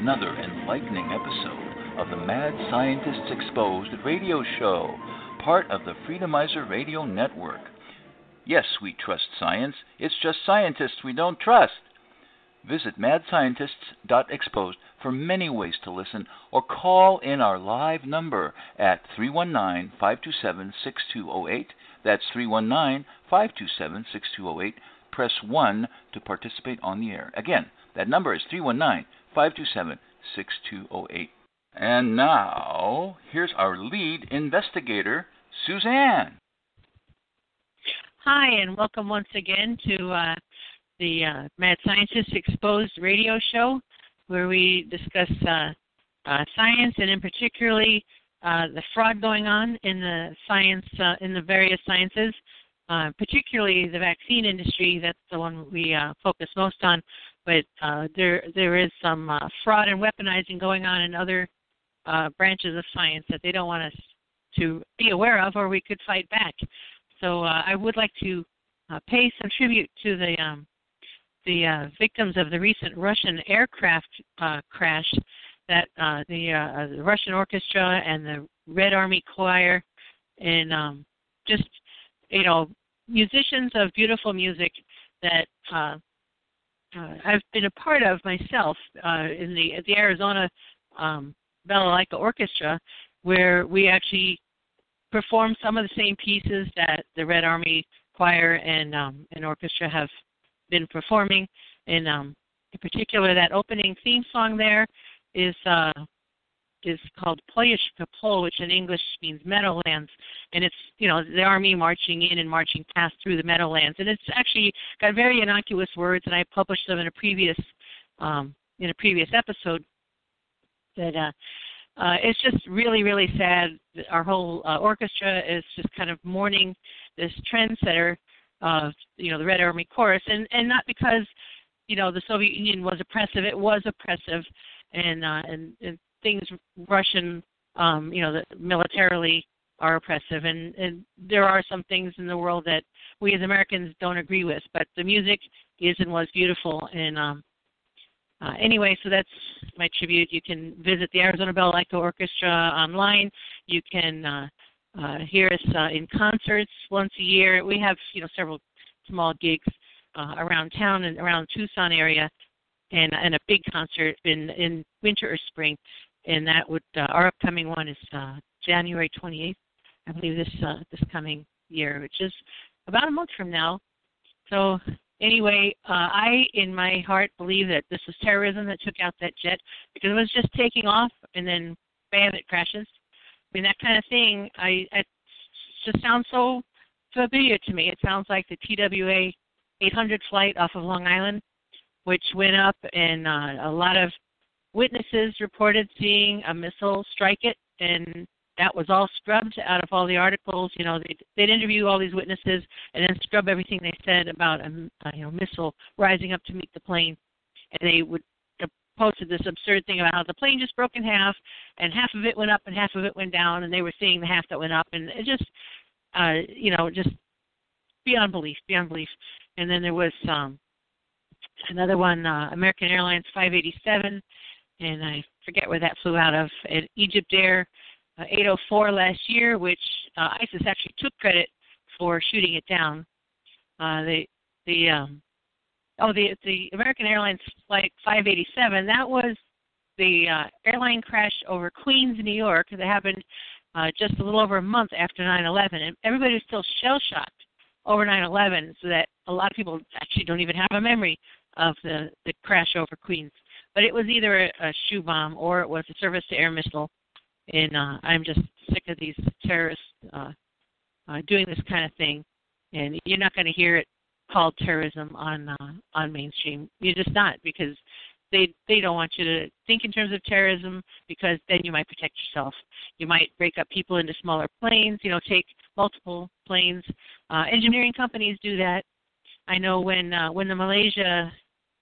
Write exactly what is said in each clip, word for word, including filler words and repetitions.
another enlightening episode of the Mad Scientists Exposed radio show, part of the Freedomizer Radio Network. Yes, we trust science. It's just scientists we don't trust. Visit mad scientists dot exposed for many ways to listen, or call in our live number at three one nine, five two seven, six two zero eight. That's three one nine, five two seven, six two zero eight. Press one to participate on the air. Again, that number is three one nine, five two seven, six two zero eight. And now, here's our lead investigator, Suzanne. Hi, and welcome once again to uh, the uh, Mad Scientists Exposed radio show, where we discuss uh, uh, science, and in particularly uh, the fraud going on in the science, uh, in the various sciences, uh, particularly the vaccine industry. That's the one we uh, focus most on. But uh, there there is some uh, fraud and weaponizing going on in other uh, branches of science that they don't want us to be aware of, or we could fight back. So uh, I would like to uh, pay some tribute to the um, the uh, victims of the recent Russian aircraft uh, crash. That uh, the, uh, the Russian orchestra and the Red Army Choir, and um, just you know musicians of beautiful music that uh, uh, I've been a part of myself uh, in the the Arizona um, Balalaika Orchestra, where we actually perform some of the same pieces that the Red Army Choir and um, and orchestra have been performing. And um, in particular, that opening theme song there is uh, is called Ployushka Pol, which in English means Meadowlands, and it's you know the army marching in and marching past through the Meadowlands, and it's actually got very innocuous words, and I published them in a previous um, in a previous episode. That uh, Uh, it's just really, really sad. Our whole uh, orchestra is just kind of mourning this trendsetter of, you know, the Red Army Chorus, and, and not because, you know, the Soviet Union was oppressive. It was oppressive, and uh, and, and things Russian, um, you know, that militarily are oppressive, and, and there are some things in the world that we as Americans don't agree with. But the music is and was beautiful, and um, Uh, anyway, so that's my tribute. You can visit the Arizona Balalaika Orchestra online. You can uh, uh, hear us uh, in concerts once a year. We have, you know, several small gigs uh, around town and around Tucson area, and and a big concert in, in winter or spring. And that would uh, our upcoming one is uh, January twenty-eighth, I believe, this uh, this coming year, which is about a month from now. So. Anyway, uh, I, in my heart, believe that this was terrorism that took out that jet, because it was just taking off, and then, bam, it crashes. I mean, that kind of thing, I, it just sounds so familiar to me. It sounds like the T W A eight hundred flight off of Long Island, which went up, and uh, a lot of witnesses reported seeing a missile strike it, and that was all scrubbed out of all the articles. You know, they'd, they'd interview all these witnesses and then scrub everything they said about a, a you know missile rising up to meet the plane. And they would uh, posted this absurd thing about how the plane just broke in half, and half of it went up and half of it went down, and they were seeing the half that went up, and it just, uh, you know, just beyond belief, beyond belief. And then there was um, another one, uh, American Airlines five eighty-seven, and I forget where that flew out of, at Egypt Air. Uh, eight oh four last year, which uh, ISIS actually took credit for shooting it down. Uh, the the um, oh the the American Airlines flight five eighty-seven, that was the uh, airline crash over Queens, New York, that happened uh, just a little over a month after nine eleven, and everybody was still shell shocked over nine eleven, so that a lot of people actually don't even have a memory of the the crash over Queens. But it was either a, a shoe bomb or it was a surface-to-air missile. And uh, I'm just sick of these terrorists uh, uh, doing this kind of thing. And you're not going to hear it called terrorism on uh, on mainstream. You're just not, because they they don't want you to think in terms of terrorism, because then you might protect yourself. You might break up people into smaller planes, you know, take multiple planes. Uh, engineering companies do that. I know when uh, when the Malaysia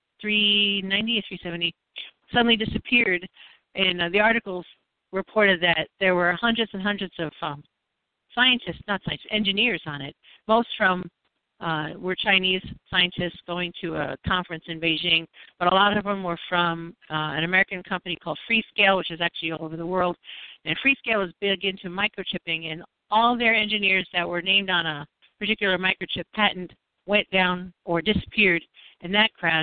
three ninety or three seventy suddenly disappeared, and uh, the articles reported that there were hundreds and hundreds of um, scientists, not scientists, engineers on it, most from uh, were Chinese scientists going to a conference in Beijing, but a lot of them were from uh, an American company called Freescale, which is actually all over the world. And Freescale is big into microchipping, and all their engineers that were named on a particular microchip patent went down or disappeared in that crash,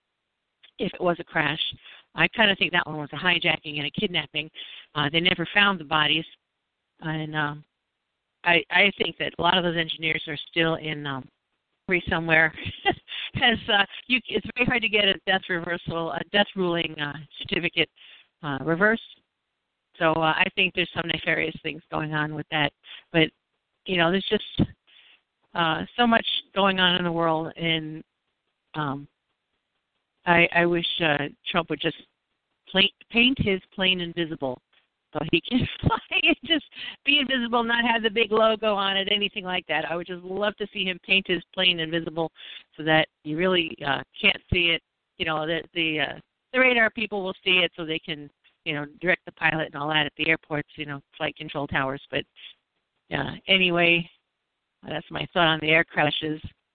if it was a crash. I kind of think that one was a hijacking and a kidnapping. Uh, they never found the bodies, and um, I, I think that a lot of those engineers are still in um, free somewhere. As uh, you, it's very hard to get a death reversal, a death ruling uh, certificate uh, reversed. So uh, I think there's some nefarious things going on with that. But you know, there's just uh, so much going on in the world, and um, I, I wish uh, Trump would just play, paint his plane invisible so he can fly and just be invisible, not have the big logo on it, anything like that. I would just love to see him paint his plane invisible so that you really uh, can't see it. You know, the the, uh, the radar people will see it so they can, you know, direct the pilot and all that at the airports, you know, flight control towers. But uh, anyway, that's my thought on the air crashes.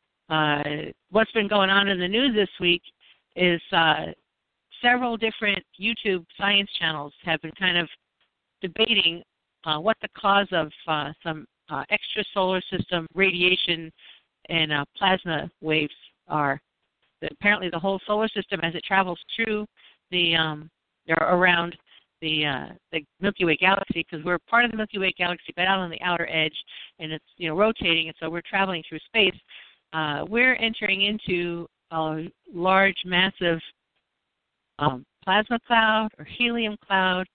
Uh, what's been going on in the news this week is uh, several different YouTube science channels have been kind of debating uh, what the cause of uh, some uh, extrasolar system radiation and uh, plasma waves are. The, apparently, the whole solar system, as it travels through the um, or around the uh, the Milky Way galaxy, because we're part of the Milky Way galaxy, but out on the outer edge, and it's you know rotating, and so we're traveling through space. Uh, we're entering into a large, massive um, plasma cloud or helium cloud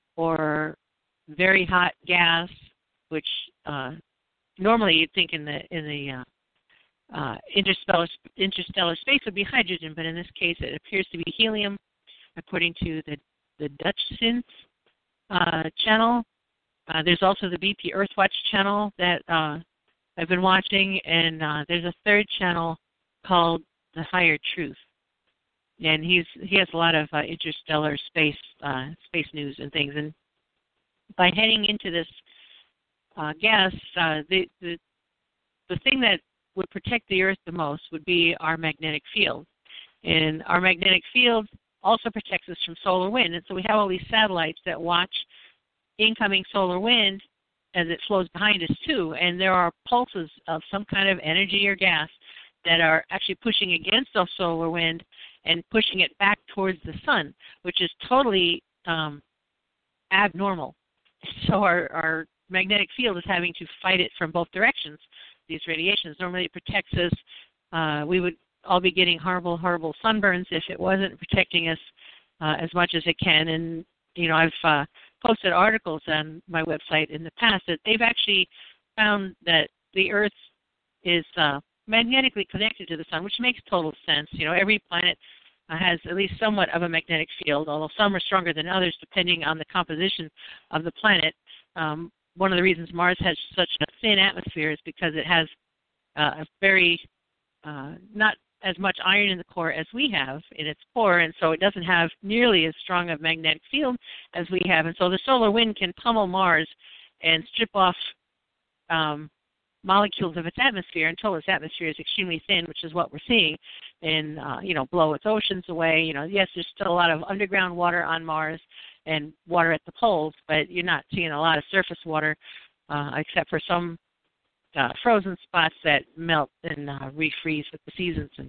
or very hot gas, which uh, normally you'd think in the in the uh, uh, interstellar interstellar space would be hydrogen, but in this case it appears to be helium, according to the the Dutch Synth uh, channel. Uh, there's also the B P Earthwatch channel that uh, I've been watching, and uh, there's a third channel called The Higher Truth, and he's he has a lot of uh, interstellar space uh, space news and things. And by heading into this uh, gas, uh, the, the the thing that would protect the Earth the most would be our magnetic field, and our magnetic field also protects us from solar wind. And so we have all these satellites that watch incoming solar wind as it flows behind us too, and there are pulses of some kind of energy or gas that are actually pushing against the solar wind and pushing it back towards the sun, which is totally um, abnormal. So our, our magnetic field is having to fight it from both directions, these radiations. Normally it protects us. Uh, we would all be getting horrible, horrible sunburns if it wasn't protecting us uh, as much as it can. And, you know, I've uh, posted articles on my website in the past that they've actually found that the Earth is uh, magnetically connected to the sun, which makes total sense. You know, every planet uh, has at least somewhat of a magnetic field, although some are stronger than others depending on the composition of the planet. Um, one of the reasons Mars has such a thin atmosphere is because it has uh, a very, uh, not as much iron in the core as we have in its core, and so it doesn't have nearly as strong a magnetic field as we have. And so the solar wind can pummel Mars and strip off um, molecules of its atmosphere until its atmosphere is extremely thin, which is what we're seeing, and uh, you know, blow its oceans away. You know, yes, there's still a lot of underground water on Mars and water at the poles, but you're not seeing a lot of surface water, uh, except for some uh, frozen spots that melt and uh, refreeze with the seasons. And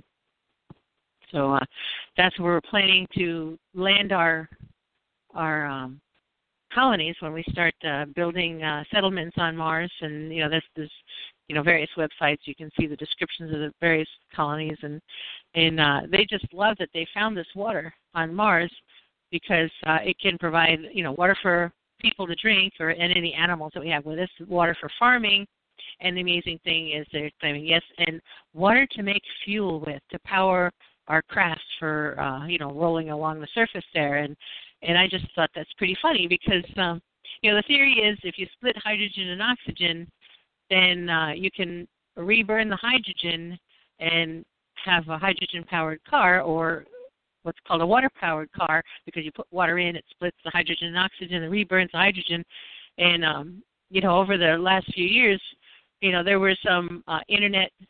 so uh, that's where we're planning to land our our um, colonies when we start uh, building uh, settlements on Mars. And you know, there's, there's you know various websites you can see the descriptions of the various colonies, and and uh, they just love that they found this water on Mars because uh, it can provide you know water for people to drink or and any animals that we have with us, water for farming. And the amazing thing is they're claiming, yes, and water to make fuel with, to power our crafts for, uh, you know, rolling along the surface there. And and I just thought that's pretty funny because, um, you know, the theory is if you split hydrogen and oxygen, then uh, you can reburn the hydrogen and have a hydrogen-powered car, or what's called a water-powered car, because you put water in, it splits the hydrogen and oxygen and reburns the hydrogen. And, um, you know, over the last few years, you know, there were some uh, internet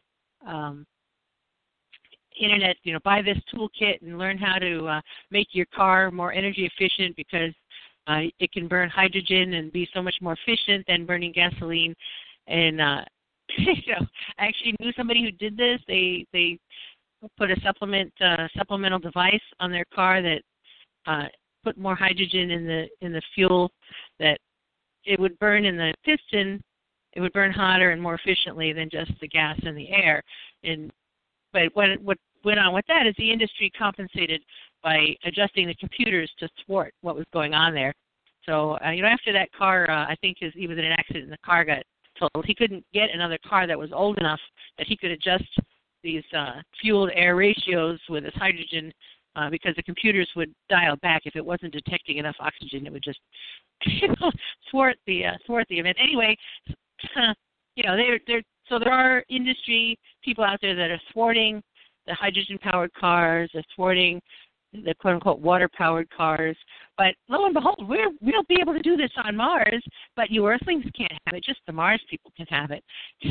um, internet, you know, buy this toolkit and learn how to uh, make your car more energy efficient because uh, it can burn hydrogen and be so much more efficient than burning gasoline. And uh, you know, I actually knew somebody who did this. They they put a supplement uh, supplemental device on their car that uh, put more hydrogen in the in the fuel, that it would burn in the piston. It would burn hotter and more efficiently than just the gas in the air. And but what what went on with that is the industry compensated by adjusting the computers to thwart what was going on there. So uh, you know, after that car, uh, I think his, he was in an accident and the car got totaled. He couldn't get another car that was old enough that he could adjust these uh, fuel to air ratios with his hydrogen, uh, because the computers would dial back if it wasn't detecting enough oxygen. It would just you know, thwart the uh, thwart the event. Anyway, uh, you know, they're they're so there are industry people out there that are thwarting the hydrogen-powered cars, are thwarting the quote-unquote water-powered cars. But lo and behold, we're, we'll be able to do this on Mars, but you Earthlings can't have it. Just the Mars people can have it.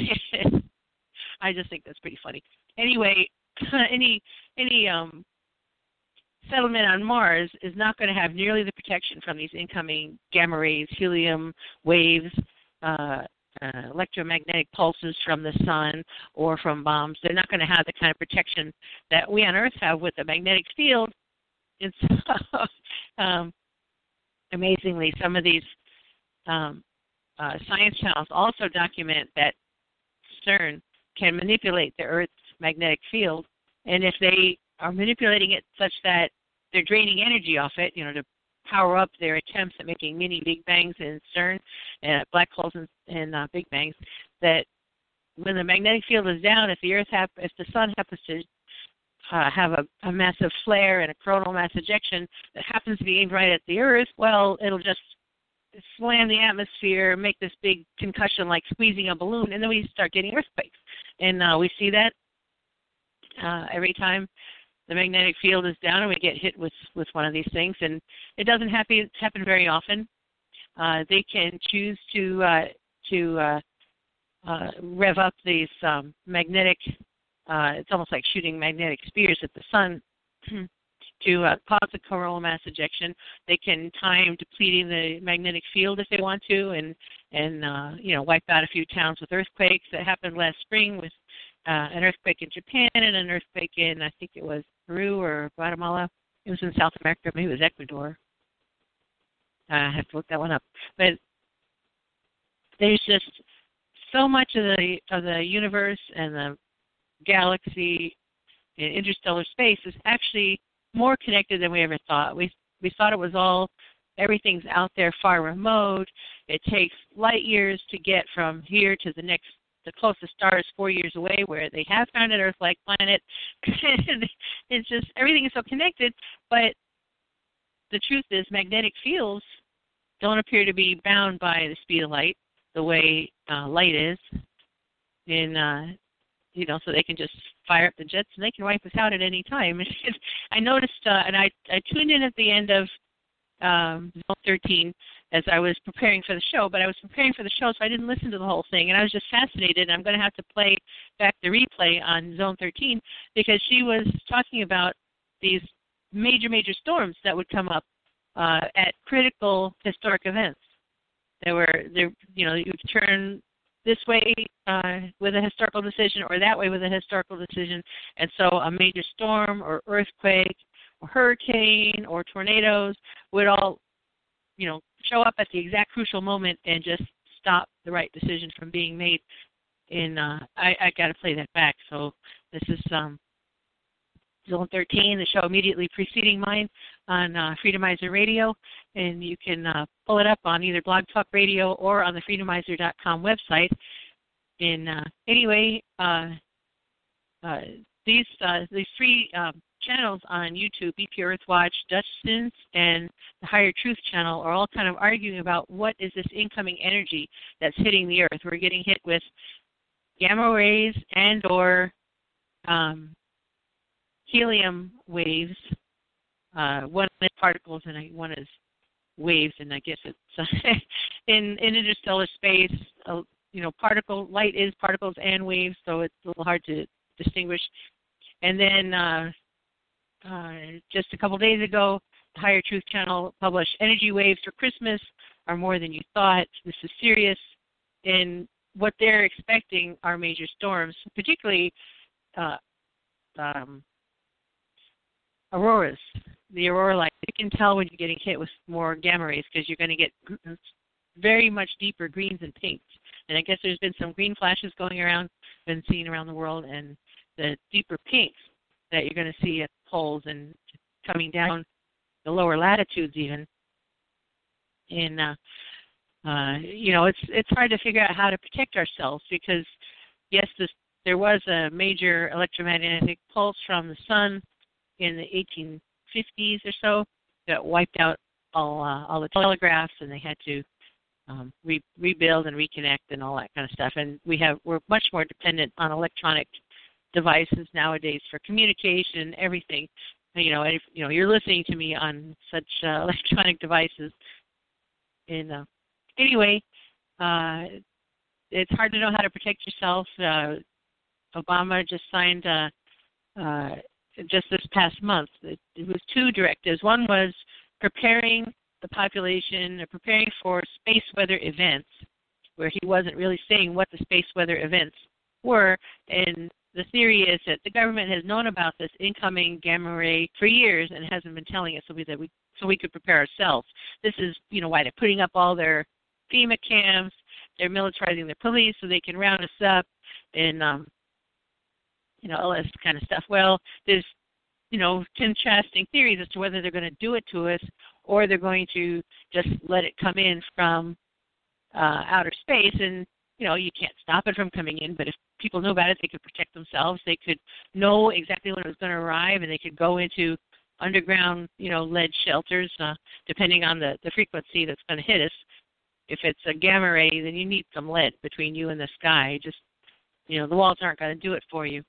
I just think that's pretty funny. Anyway, any any um, settlement on Mars is not going to have nearly the protection from these incoming gamma rays, helium waves, uh, uh, electromagnetic pulses from the sun or from bombs. They're not going to have the kind of protection that we on Earth have with the magnetic field. And so, um, amazingly, some of these um, uh, science channels also document that CERN can manipulate the Earth's magnetic field, and if they are manipulating it such that they're draining energy off it, you know, to power up their attempts at making mini Big Bangs in CERN and black holes and, and uh, Big Bangs, that when the magnetic field is down, if the Earth hap- if the sun happens to uh, have a, a massive flare and a coronal mass ejection that happens to be aimed right at the Earth, well, it'll just slam the atmosphere, make this big concussion like squeezing a balloon, and then we start getting earthquakes. And uh, we see that uh, every time the magnetic field is down and we get hit with, with one of these things. And it doesn't happen, happen very often. Uh, they can choose to uh, to uh, uh, rev up these um, magnetic, uh, it's almost like shooting magnetic spears at the sun to uh, cause a coronal mass ejection. They can time depleting the magnetic field if they want to, and and uh, you know, wipe out a few towns with earthquakes. That happened last spring with uh, an earthquake in Japan and an earthquake in, I think it was Peru or Guatemala. It was in South America, maybe it was Ecuador. Uh, I have to look that one up. But there's just so much of the of the universe and the galaxy and interstellar space is actually more connected than we ever thought. We we thought it was all, everything's out there far remote. It takes light years to get from here to the next, the closest star is four years away, where they have found an Earth-like planet. It's just, everything is so connected, but the truth is magnetic fields don't appear to be bound by the speed of light the way uh, light is. In uh, you know, so they can just fire up the jets and they can wipe us out at any time. I noticed, uh, and I, I tuned in at the end of um, Zone thirteen as I was preparing for the show, but I was preparing for the show, so I didn't listen to the whole thing, and I was just fascinated. I'm going to have to play back the replay on Zone thirteen because she was talking about these major, major storms that would come up uh, at critical historic events. There were, there, you know, you would turn this way uh, with a historical decision or that way with a historical decision. And so a major storm or earthquake or hurricane or tornadoes would all, you know, show up at the exact crucial moment and just stop the right decision from being made. In uh, I, I got to play that back. So this is um, Zone thirteen, the show immediately preceding mine on uh, Freedomizer Radio, and you can uh, pull it up on either Blog Talk Radio or on the freedomizer dot com website. In uh, anyway, uh, uh, these uh, these three um, channels on YouTube, B P Earthwatch, Dutch Sins, and the Higher Truth channel are all kind of arguing about what is this incoming energy that's hitting the Earth. We're getting hit with gamma rays and or um, helium waves. Uh, one is particles and one is waves, and I guess it's uh, in, in interstellar space. Uh, you know, particle light is particles and waves, so it's a little hard to distinguish. And then uh, uh, just a couple days ago, the Higher Truth Channel published energy waves for Christmas are more than you thought. This is serious. And what they're expecting are major storms, particularly uh, um, auroras. The aurora light, you can tell when you're getting hit with more gamma rays because you're going to get very much deeper greens and pinks. And I guess there's been some green flashes going around, been seen around the world, and the deeper pinks that you're going to see at poles and coming down the lower latitudes even. And, uh, uh, you know, it's it's hard to figure out how to protect ourselves because, yes, this, there was a major electromagnetic pulse from the sun in the eighteen fifties or so that wiped out all uh, all the telegraphs, and they had to um, re- rebuild and reconnect and all that kind of stuff. And we have we're much more dependent on electronic devices nowadays for communication, everything. You know, if, you know, you're listening to me on such uh, electronic devices. And uh, anyway, uh, it's hard to know how to protect yourself. Uh, Obama just signed uh, uh, just this past month. It, it was two directives. One was preparing the population, or preparing for space weather events, where he wasn't really saying what the space weather events were. And the theory is that the government has known about this incoming gamma ray for years and hasn't been telling us so we, that we so we could prepare ourselves. This is, you know, why they're putting up all their FEMA camps. They're militarizing their police so they can round us up and, um, you know, all this kind of stuff. Well, there's, you know, contrasting theories as to whether they're going to do it to us or they're going to just let it come in from uh, outer space. And, you know, you can't stop it from coming in, but if people knew about it, they could protect themselves. They could know exactly when it was going to arrive, and they could go into underground, you know, lead shelters, uh, depending on the, the frequency that's going to hit us. If it's a gamma ray, then you need some lead between you and the sky. Just, you know, the walls aren't going to do it for you.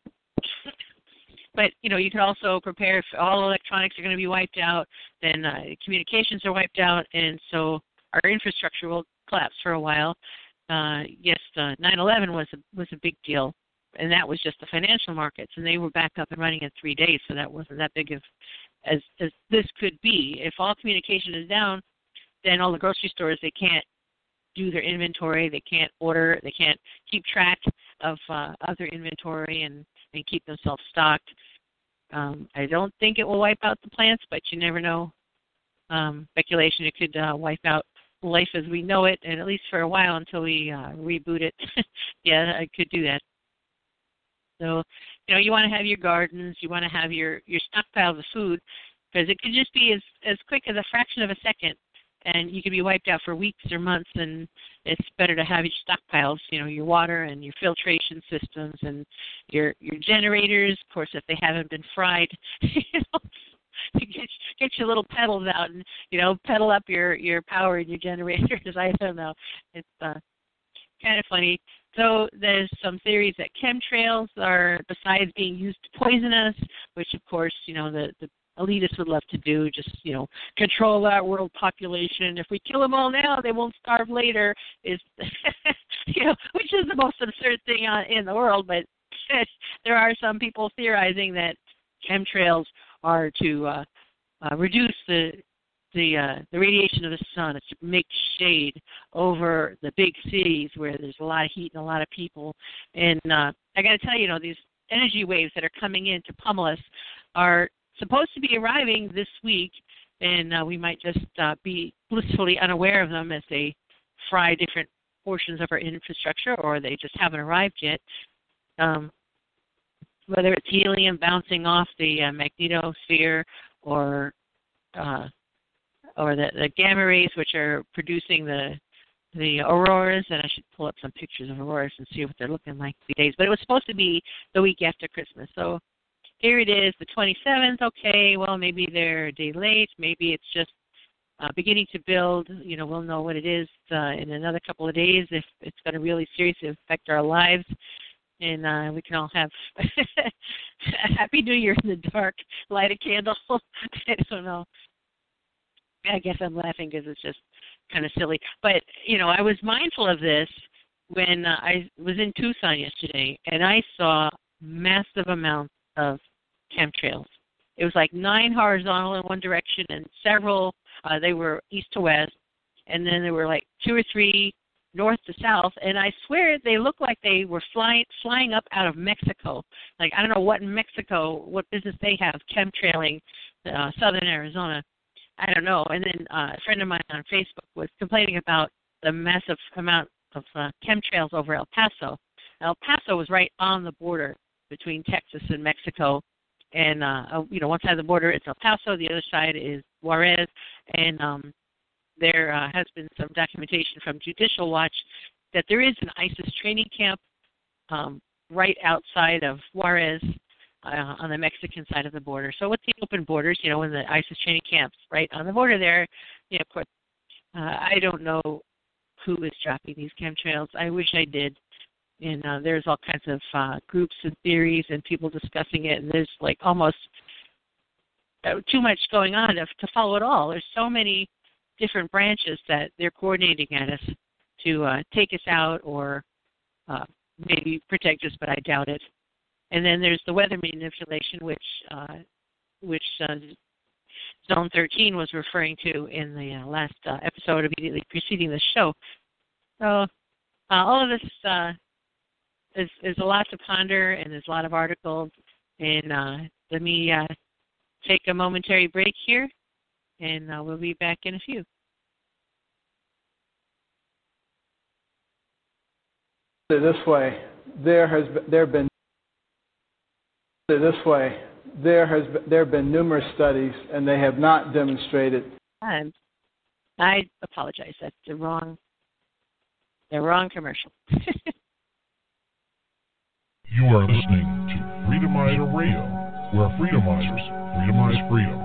But, you know, you can also prepare if all electronics are going to be wiped out, then uh, communications are wiped out, and so our infrastructure will collapse for a while. Uh, yes, uh, nine eleven was a, was a big deal, and that was just the financial markets, and they were back up and running in three days, so that wasn't that big of as as this could be. If all communication is down, then all the grocery stores, they can't do their inventory, they can't order, they can't keep track of uh, of their inventory and, and keep themselves stocked. Um, I don't think it will wipe out the plants, but you never know. Um, speculation, it could uh, wipe out life as we know it, and at least for a while until we uh, reboot it. Yeah, I could do that. So, you know, you want to have your gardens, you want to have your, your stockpiles of food, because it could just be as, as quick as a fraction of a second, and you could be wiped out for weeks or months, and it's better to have your stockpiles, you know, your water and your filtration systems and your your generators, of course, if they haven't been fried, you know, get, get your little pedals out and, you know, pedal up your, your power and your generators. I don't know. It's uh, kind of funny. So there's some theories that chemtrails are, besides being used to poison us, which, of course, you know, the, the elitists would love to do, just, you know, control that world population. If we kill them all now, they won't starve later, is, you know, which is the most absurd thing on, in the world. But there are some people theorizing that chemtrails are to uh, uh, reduce the the uh, the radiation of the sun. It's to make shade over the big cities where there's a lot of heat and a lot of people. And uh, I got to tell you, you know, these energy waves that are coming in to pummel us are supposed to be arriving this week, and uh, we might just uh, be blissfully unaware of them as they fry different portions of our infrastructure, or they just haven't arrived yet. Um, whether it's helium bouncing off the uh, magnetosphere or uh, or the, the gamma rays, which are producing the the auroras, and I should pull up some pictures of auroras and see what they're looking like these days. But it was supposed to be the week after Christmas. So here it is, the twenty-seventh. Okay, well, maybe they're a day late. Maybe it's just uh, beginning to build. You know, we'll know what it is uh, in another couple of days if it's going to really seriously affect our lives. And uh, we can all have a Happy New Year in the dark, light a candle. I don't know. I guess I'm laughing because it's just kind of silly. But, you know, I was mindful of this when uh, I was in Tucson yesterday, and I saw massive amount of chemtrails. It was like nine horizontal in one direction and several, uh, they were east to west, and then there were like two or three north to south, and I swear they looked like they were flying flying up out of Mexico. Like, I don't know what in Mexico, what business they have chemtrailing uh, southern Arizona. I don't know. And then uh, a friend of mine on Facebook was complaining about the massive amount of uh, chemtrails over El Paso. El Paso was right on the border between Texas and Mexico. And, uh, you know, one side of the border is El Paso, the other side is Juarez. And um, there uh, has been some documentation from Judicial Watch that there is an ISIS training camp um, right outside of Juarez uh, on the Mexican side of the border. So with the open borders, you know, when the ISIS training camps right on the border there, you know, of course, uh, I don't know who is dropping these chemtrails. I wish I did. And uh, there's all kinds of uh, groups and theories and people discussing it, and there's like almost uh, too much going on to, to follow it all. There's so many different branches that they're coordinating at us to uh, take us out or uh, maybe protect us, but I doubt it. And then there's the weather manipulation, which uh, which uh, Zone thirteen was referring to in the uh, last uh, episode immediately preceding the show. So uh, all of this uh, is, is a lot to ponder, and there's a lot of articles. And uh, let me uh, take a momentary break here, and uh, we'll be back in a few. This way, there has there been this way. There has there have been numerous studies, and they have not demonstrated. Um, I apologize. That's the wrong, the wrong commercial. You are listening to Freedomizer Radio, where Freedomizers freedomize freedom.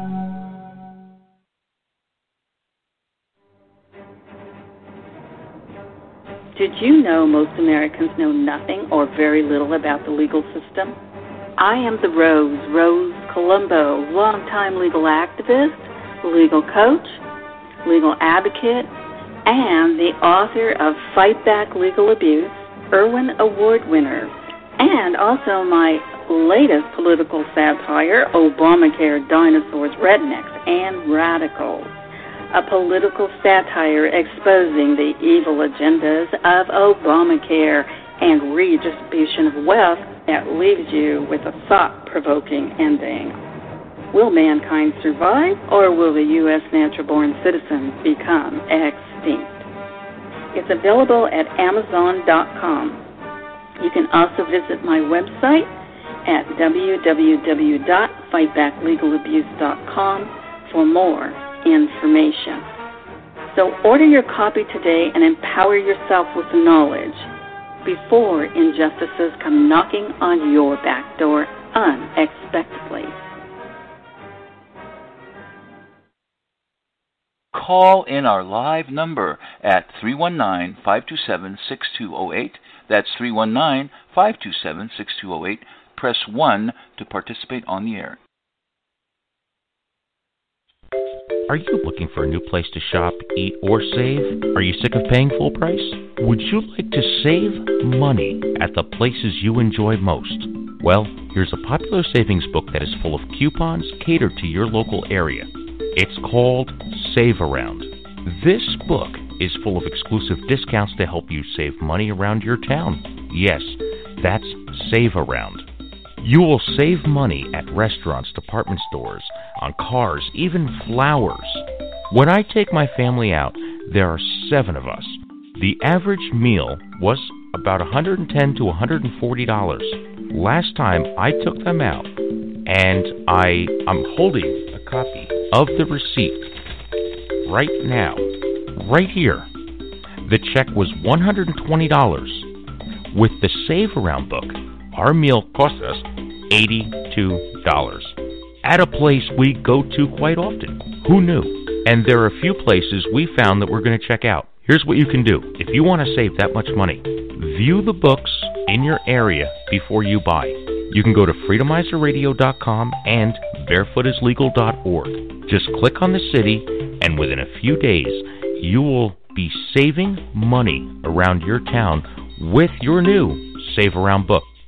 Did you know most Americans know nothing or very little about the legal system? I am the Rose, Rose Colombo, longtime legal activist, legal coach, legal advocate, and the author of Fight Back Legal Abuse, Irwin Award winner, and also my latest political satire, Obamacare, Dinosaurs, Rednecks, and Radicals, a political satire exposing the evil agendas of Obamacare and redistribution of wealth that leaves you with a thought-provoking ending. Will mankind survive, or will the U S natural-born citizens become extinct? It's available at amazon dot com. You can also visit my website at w w w dot fight back legal abuse dot com for more information. So order your copy today and empower yourself with knowledge before injustices come knocking on your back door unexpectedly. Call in our live number at three one nine, five two seven, six two zero eight. That's three one nine, five two seven, six two zero eight. Press one to participate on the air. Are you looking for a new place to shop, eat, or save? Are you sick of paying full price? Would you like to save money at the places you enjoy most? Well, here's a popular savings book that is full of coupons catered to your local area. It's called Save Around. This book is full of exclusive discounts to help you save money around your town. Yes, that's Save Around. You will save money at restaurants, department stores, on cars, even flowers. When I take my family out, there are seven of us. The average meal was about one hundred ten to one hundred forty dollars. Last time I took them out, and I, I'm holding a copy of the receipt right now, right here. The check was one hundred twenty dollars. With the Save Around book, our meal cost us eighty-two dollars. At a place we go to quite often. Who knew? And there are a few places we found that we're going to check out. Here's what you can do. If you want to save that much money, view the books in your area before you buy. You can go to freedomizer radio dot com and barefoot is legal dot org. Just click on the city, and within a few days, you will be saving money around your town with your new Save Around book. Go to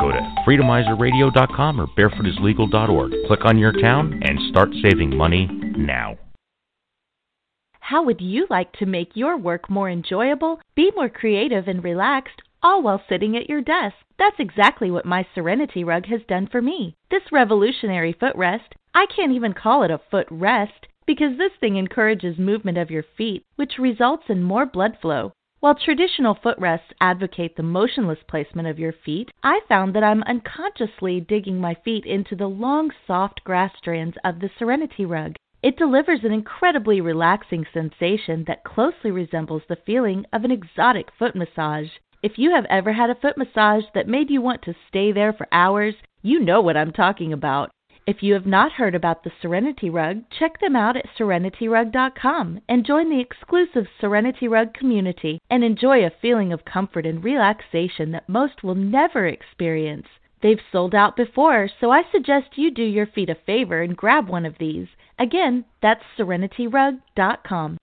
freedomizer radio dot com or barefoot is legal dot org. Click on your town and start saving money now. How would you like to make your work more enjoyable, be more creative and relaxed, all while sitting at your desk? That's exactly what my Serenity Rug has done for me. This revolutionary footrest, I can't even call it a footrest, because this thing encourages movement of your feet, which results in more blood flow. While traditional footrests advocate the motionless placement of your feet, I found that I'm unconsciously digging my feet into the long, soft grass strands of the Serenity Rug. It delivers an incredibly relaxing sensation that closely resembles the feeling of an exotic foot massage. If you have ever had a foot massage that made you want to stay there for hours, you know what I'm talking about. If you have not heard about the Serenity Rug, check them out at serenity rug dot com and join the exclusive Serenity Rug community and enjoy a feeling of comfort and relaxation that most will never experience. They've sold out before, so I suggest you do your feet a favor and grab one of these. Again, that's serenity rug dot com.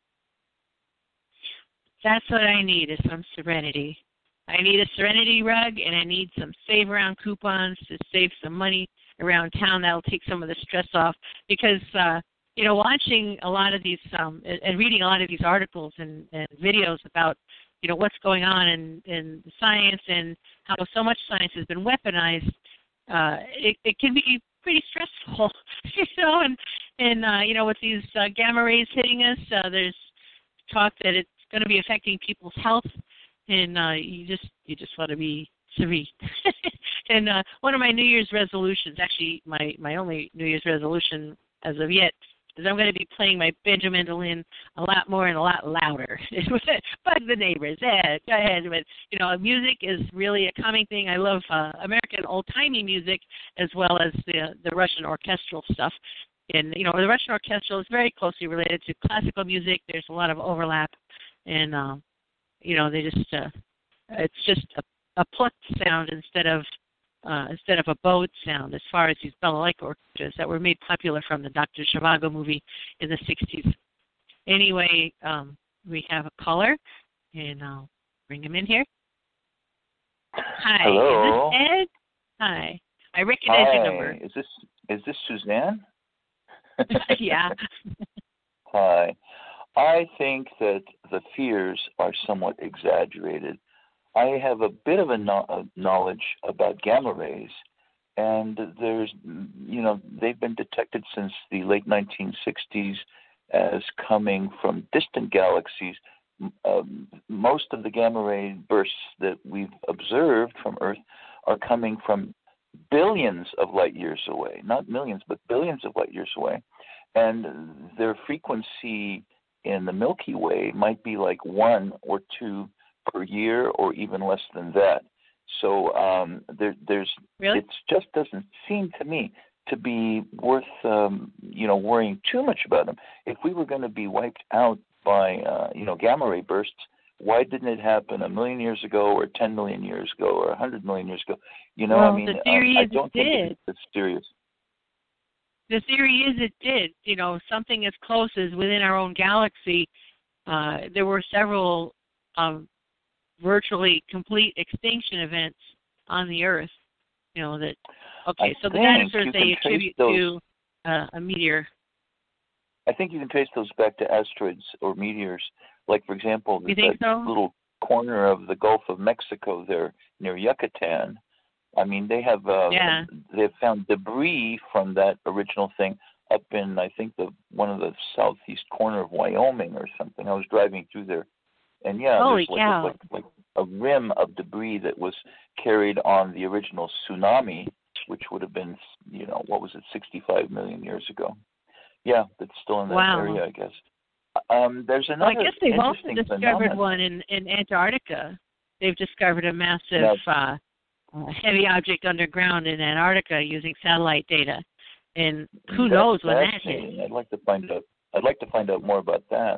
That's what I need, is some Serenity. I need a Serenity Rug, and I need some Save Around coupons to save some money around town. That'll take some of the stress off, because, uh, you know, watching a lot of these um, and reading a lot of these articles and, and videos about, you know, what's going on in, in science and how so much science has been weaponized, uh, it, it can be pretty stressful, you know, and, and uh, you know, with these uh, gamma rays hitting us, uh, there's talk that it's going to be affecting people's health, and uh, you just you just want to be serene. And uh, one of my New Year's resolutions, actually my, my only New Year's resolution as of yet, is I'm going to be playing my banjo mandolin a lot more and a lot louder. Bug the neighbors. Yeah, go ahead. But, you know, music is really a calming thing. I love uh, American old-timey music as well as the the Russian orchestral stuff. And, you know, the Russian orchestral is very closely related to classical music. There's a lot of overlap. And, uh, you know, they just, uh, it's just a, a plucked sound instead of Uh, instead of a bowed sound, as far as these balalaika orchestras that were made popular from the Doctor Zhivago movie in the sixties. Anyway, um, we have a caller, and I'll bring him in here. Hi, Hello. Is this Ed? Hi. I recognize Hi. your number. Is this is this Suzanne? Yeah. Hi. I think that the fears are somewhat exaggerated. I have a bit of a no- knowledge about gamma rays, and there's, you know, they've been detected since the late nineteen sixties as coming from distant galaxies. Um, most of the gamma ray bursts that we've observed from Earth are coming from billions of light years away, not millions, but billions of light years away, and their frequency in the Milky Way might be like one or two per year, or even less than that. So um, there, there's, really? it just doesn't seem to me to be worth, um, you know, worrying too much about them. If we were going to be wiped out by, uh, you know, gamma ray bursts, why didn't it happen a million years ago, or ten million years ago, or a hundred million years ago? You know, well, I mean, the theory um, is I don't it think did. it's serious. The theory is it did. You know, something as close as within our own galaxy. Uh, there were several um, virtually complete extinction events on the Earth. You know that. Okay, I so the think dinosaurs you they can attribute trace to uh, a meteor. I think you can trace those back to asteroids or meteors. Like, for example, You that think so? little corner of the Gulf of Mexico there near Yucatan. I mean, they have uh, Yeah. they've found debris from that original thing up in, I think, the one of the southeast corner of Wyoming or something. I was driving through there, and yeah, Holy there's like, cow. like like a rim of debris that was carried on the original tsunami, which would have been, you know, what was it, sixty-five million years ago. Yeah, that's still in that Wow. area, I guess. Um, there's Well, another I guess they've also interesting discovered phenomenon. one in, in Antarctica. They've discovered a massive Yes. uh, uh, heavy object underground in Antarctica using satellite data, and who That's knows when that fascinating. hit. I'd like to find out. I'd like to find out more about that.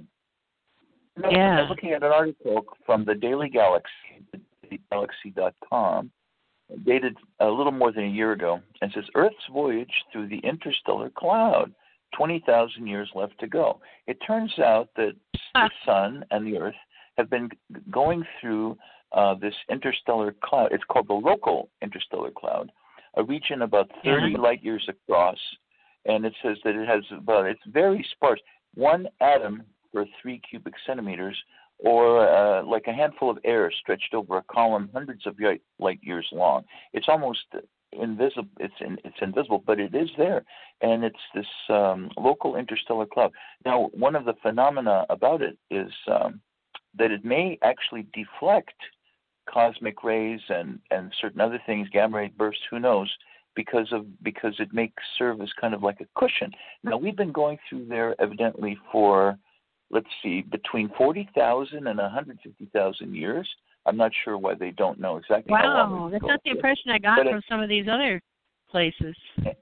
No, Yeah. I'm looking at an article from the Daily Galaxy, daily galaxy dot com, dated a little more than a year ago, and says Earth's voyage through the interstellar cloud. twenty thousand years left to go. It turns out that Huh. the Sun and the Earth have been going through uh, this interstellar cloud. It's called the local interstellar cloud a region about thirty Yeah. light years across, and it says that it has about, it's very sparse, one atom for three cubic centimeters, or uh, like a handful of air stretched over a column hundreds of light years long. It's almost invisible. It's in, it's invisible, but it is there, and it's this um, local interstellar cloud. Now, one of the phenomena about it is um, that it may actually deflect cosmic rays and, and certain other things, gamma ray bursts, who knows, because of because it makes serve as kind of like a cushion. Now, we've been going through there evidently for, let's see, between forty thousand and one hundred fifty thousand years. I'm not sure why they don't know exactly how long. Wow, that's not the impression I got but from it, some of these other places.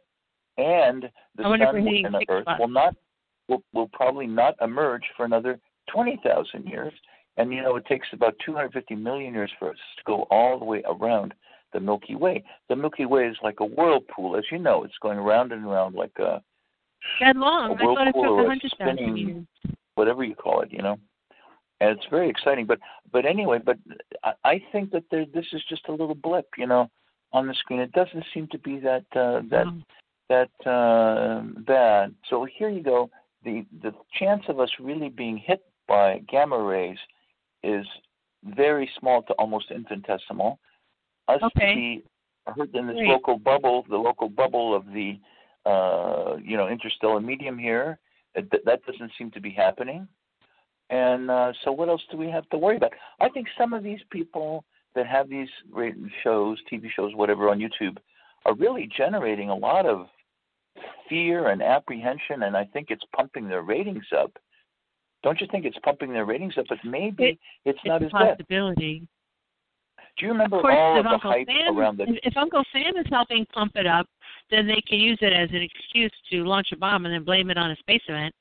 And the sun and the Earth will not will, will probably not emerge for another twenty thousand years. And, you know, it takes about two hundred fifty million years for us to go all the way around the Milky Way. The Milky Way is like a whirlpool, as you know. It's going around and around like a, that long. a I thought it took whirlpool one or hundred thousand years. Whatever you call it, you know. And it's very exciting. But but anyway, but I, I think that there, this is just a little blip, you know, on the screen. It doesn't seem to be that uh, that Oh. that uh, bad. So here you go. The the chance of us really being hit by gamma rays is very small to almost infinitesimal. Us Okay. to be hurt in this Great. local bubble, the local bubble of the uh, you know interstellar medium here, it, that doesn't seem to be happening. And uh, so what else do we have to worry about? I think some of these people that have these shows, T V shows, whatever, on YouTube, are really generating a lot of fear and apprehension, and I think it's pumping their ratings up. Don't you think it's pumping their ratings up? But maybe It, it's, it's not a as bad. possibility. Do you remember Of course, all if of the Uncle hype Sam, around the... if, if Uncle Sam is helping pump it up, then they can use it as an excuse to launch a bomb and then blame it on a space event.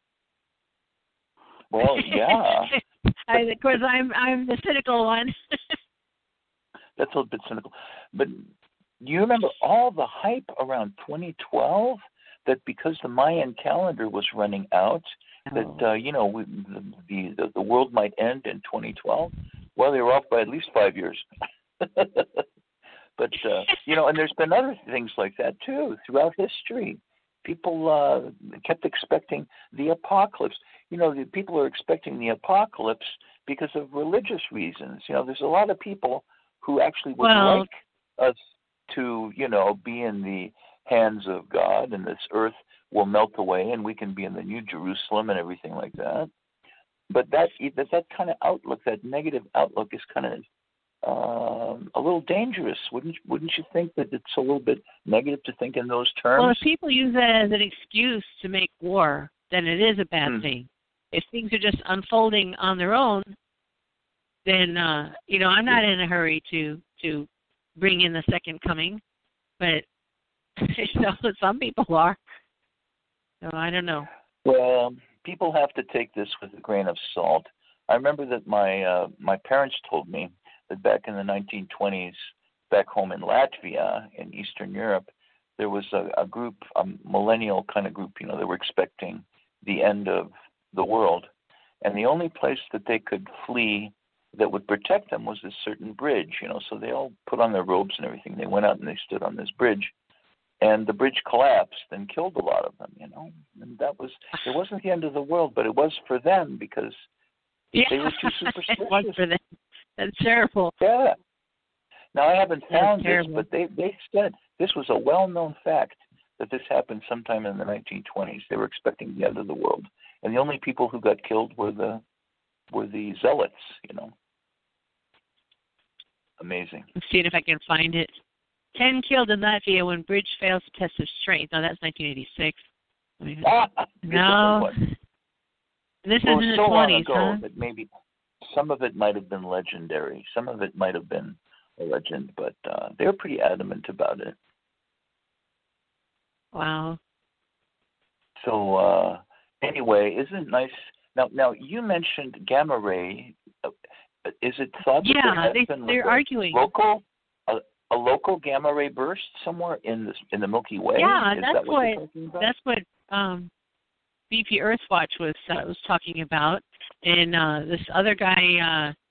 Well, yeah. I, of course, I'm I'm the cynical one. That's a little bit cynical. But do you remember all the hype around twenty twelve, that because the Mayan calendar was running out, that, uh, you know, we, the, the the world might end in twenty twelve? Well, they were off by at least five years. But, uh, you know, and there's been other things like that, too, throughout history. People uh, kept expecting the apocalypse. You know, the people are expecting the apocalypse because of religious reasons. You know, there's a lot of people who actually would Well, like us to, you know, be in the hands of God, and this earth will melt away and we can be in the New Jerusalem and everything like that. But that that, that kind of outlook, that negative outlook, is kind of um, a little dangerous. Wouldn't wouldn't you think that it's a little bit negative to think in those terms? well, if people use that as an excuse to make war, then it is a bad Hmm. thing. If things are just unfolding on their own, then uh, you know I'm not in a hurry to to bring in the second coming, but you know some people are. So I don't know. Well, people have to take this with a grain of salt. I remember that my uh, my parents told me that back in the nineteen twenties, back home in Latvia, in Eastern Europe, there was a, a group, a millennial kind of group, you know, they were expecting the end of the world. And the only place that they could flee that would protect them was this certain bridge, you know, so they all put on their robes and everything. They went out and they stood on this bridge. And the bridge collapsed and killed a lot of them, you know. And that was, it wasn't the end of the world, but it was for them because Yeah. they were too superstitious. It was for them. That's terrible. Yeah. Now, I haven't That's found this, terrible. but they, they said this was a well-known fact that this happened sometime in the nineteen twenties. They were expecting the end of the world. And the only people who got killed were the were the zealots, you know. Amazing. Let's see if I can find it. Ten killed in Latvia when bridge fails to test of strength. No, that's nineteen eighty-six. I mean, Ah, no. This well, is in the so long twenties, ago huh? that maybe some of it might have been legendary. Some of it might have been a legend, but uh, they're pretty adamant about it. Wow. So uh, anyway, isn't it nice? Now, now you mentioned gamma ray. Uh, Is it thought that Yeah, there has they, been they're like a arguing. local a, a local gamma ray burst somewhere in the in the Milky Way? Yeah, Is that's that what, you're what talking about? that's what um, B P Earthwatch was uh, was talking about, and uh, this other guy, uh,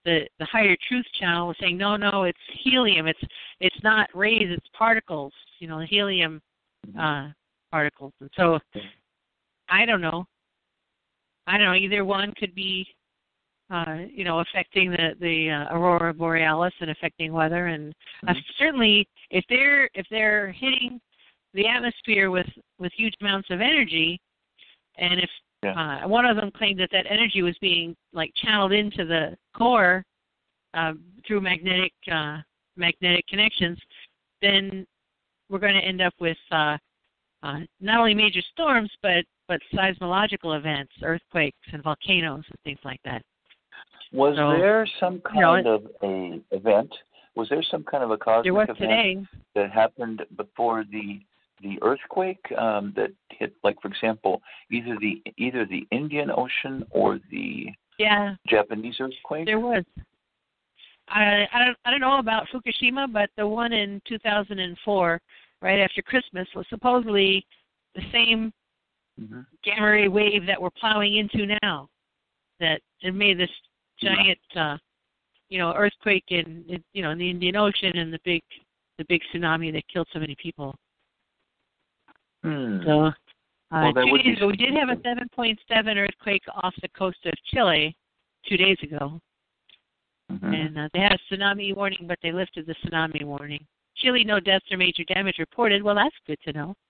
the the higher truth channel was saying, no, no, it's helium. It's it's not rays, it's particles. You know, helium uh, particles. And so, I don't know. I don't know. Either one could be, uh, you know, affecting the the uh, aurora borealis and affecting weather. And uh, certainly, if they're if they're hitting the atmosphere with with huge amounts of energy, and if yeah. uh, one of them claimed that that energy was being like channeled into the core uh, through magnetic uh, magnetic connections, then we're going to end up with uh, uh, not only major storms, but but seismological events, earthquakes and volcanoes and things like that. Was so, there some kind you know, of a event? Was there some kind of a cosmic there was event today. that happened before the the earthquake um, that hit, like for example, either the either the Indian Ocean or the yeah. Japanese earthquake? There was. I I don't I don't know about Fukushima, but the one in two thousand four, right after Christmas, was supposedly the same mm-hmm. gamma ray wave that we're plowing into now. That it made this giant, uh, you know, earthquake in, in you know in the Indian Ocean and the big the big tsunami that killed so many people. Hmm. So uh, well, two days ago, we did have a seven point seven earthquake off the coast of Chile two days ago. Mm-hmm. And uh, they had a tsunami warning, but they lifted the tsunami warning. Chile, no deaths or major damage reported. Well, that's good to know.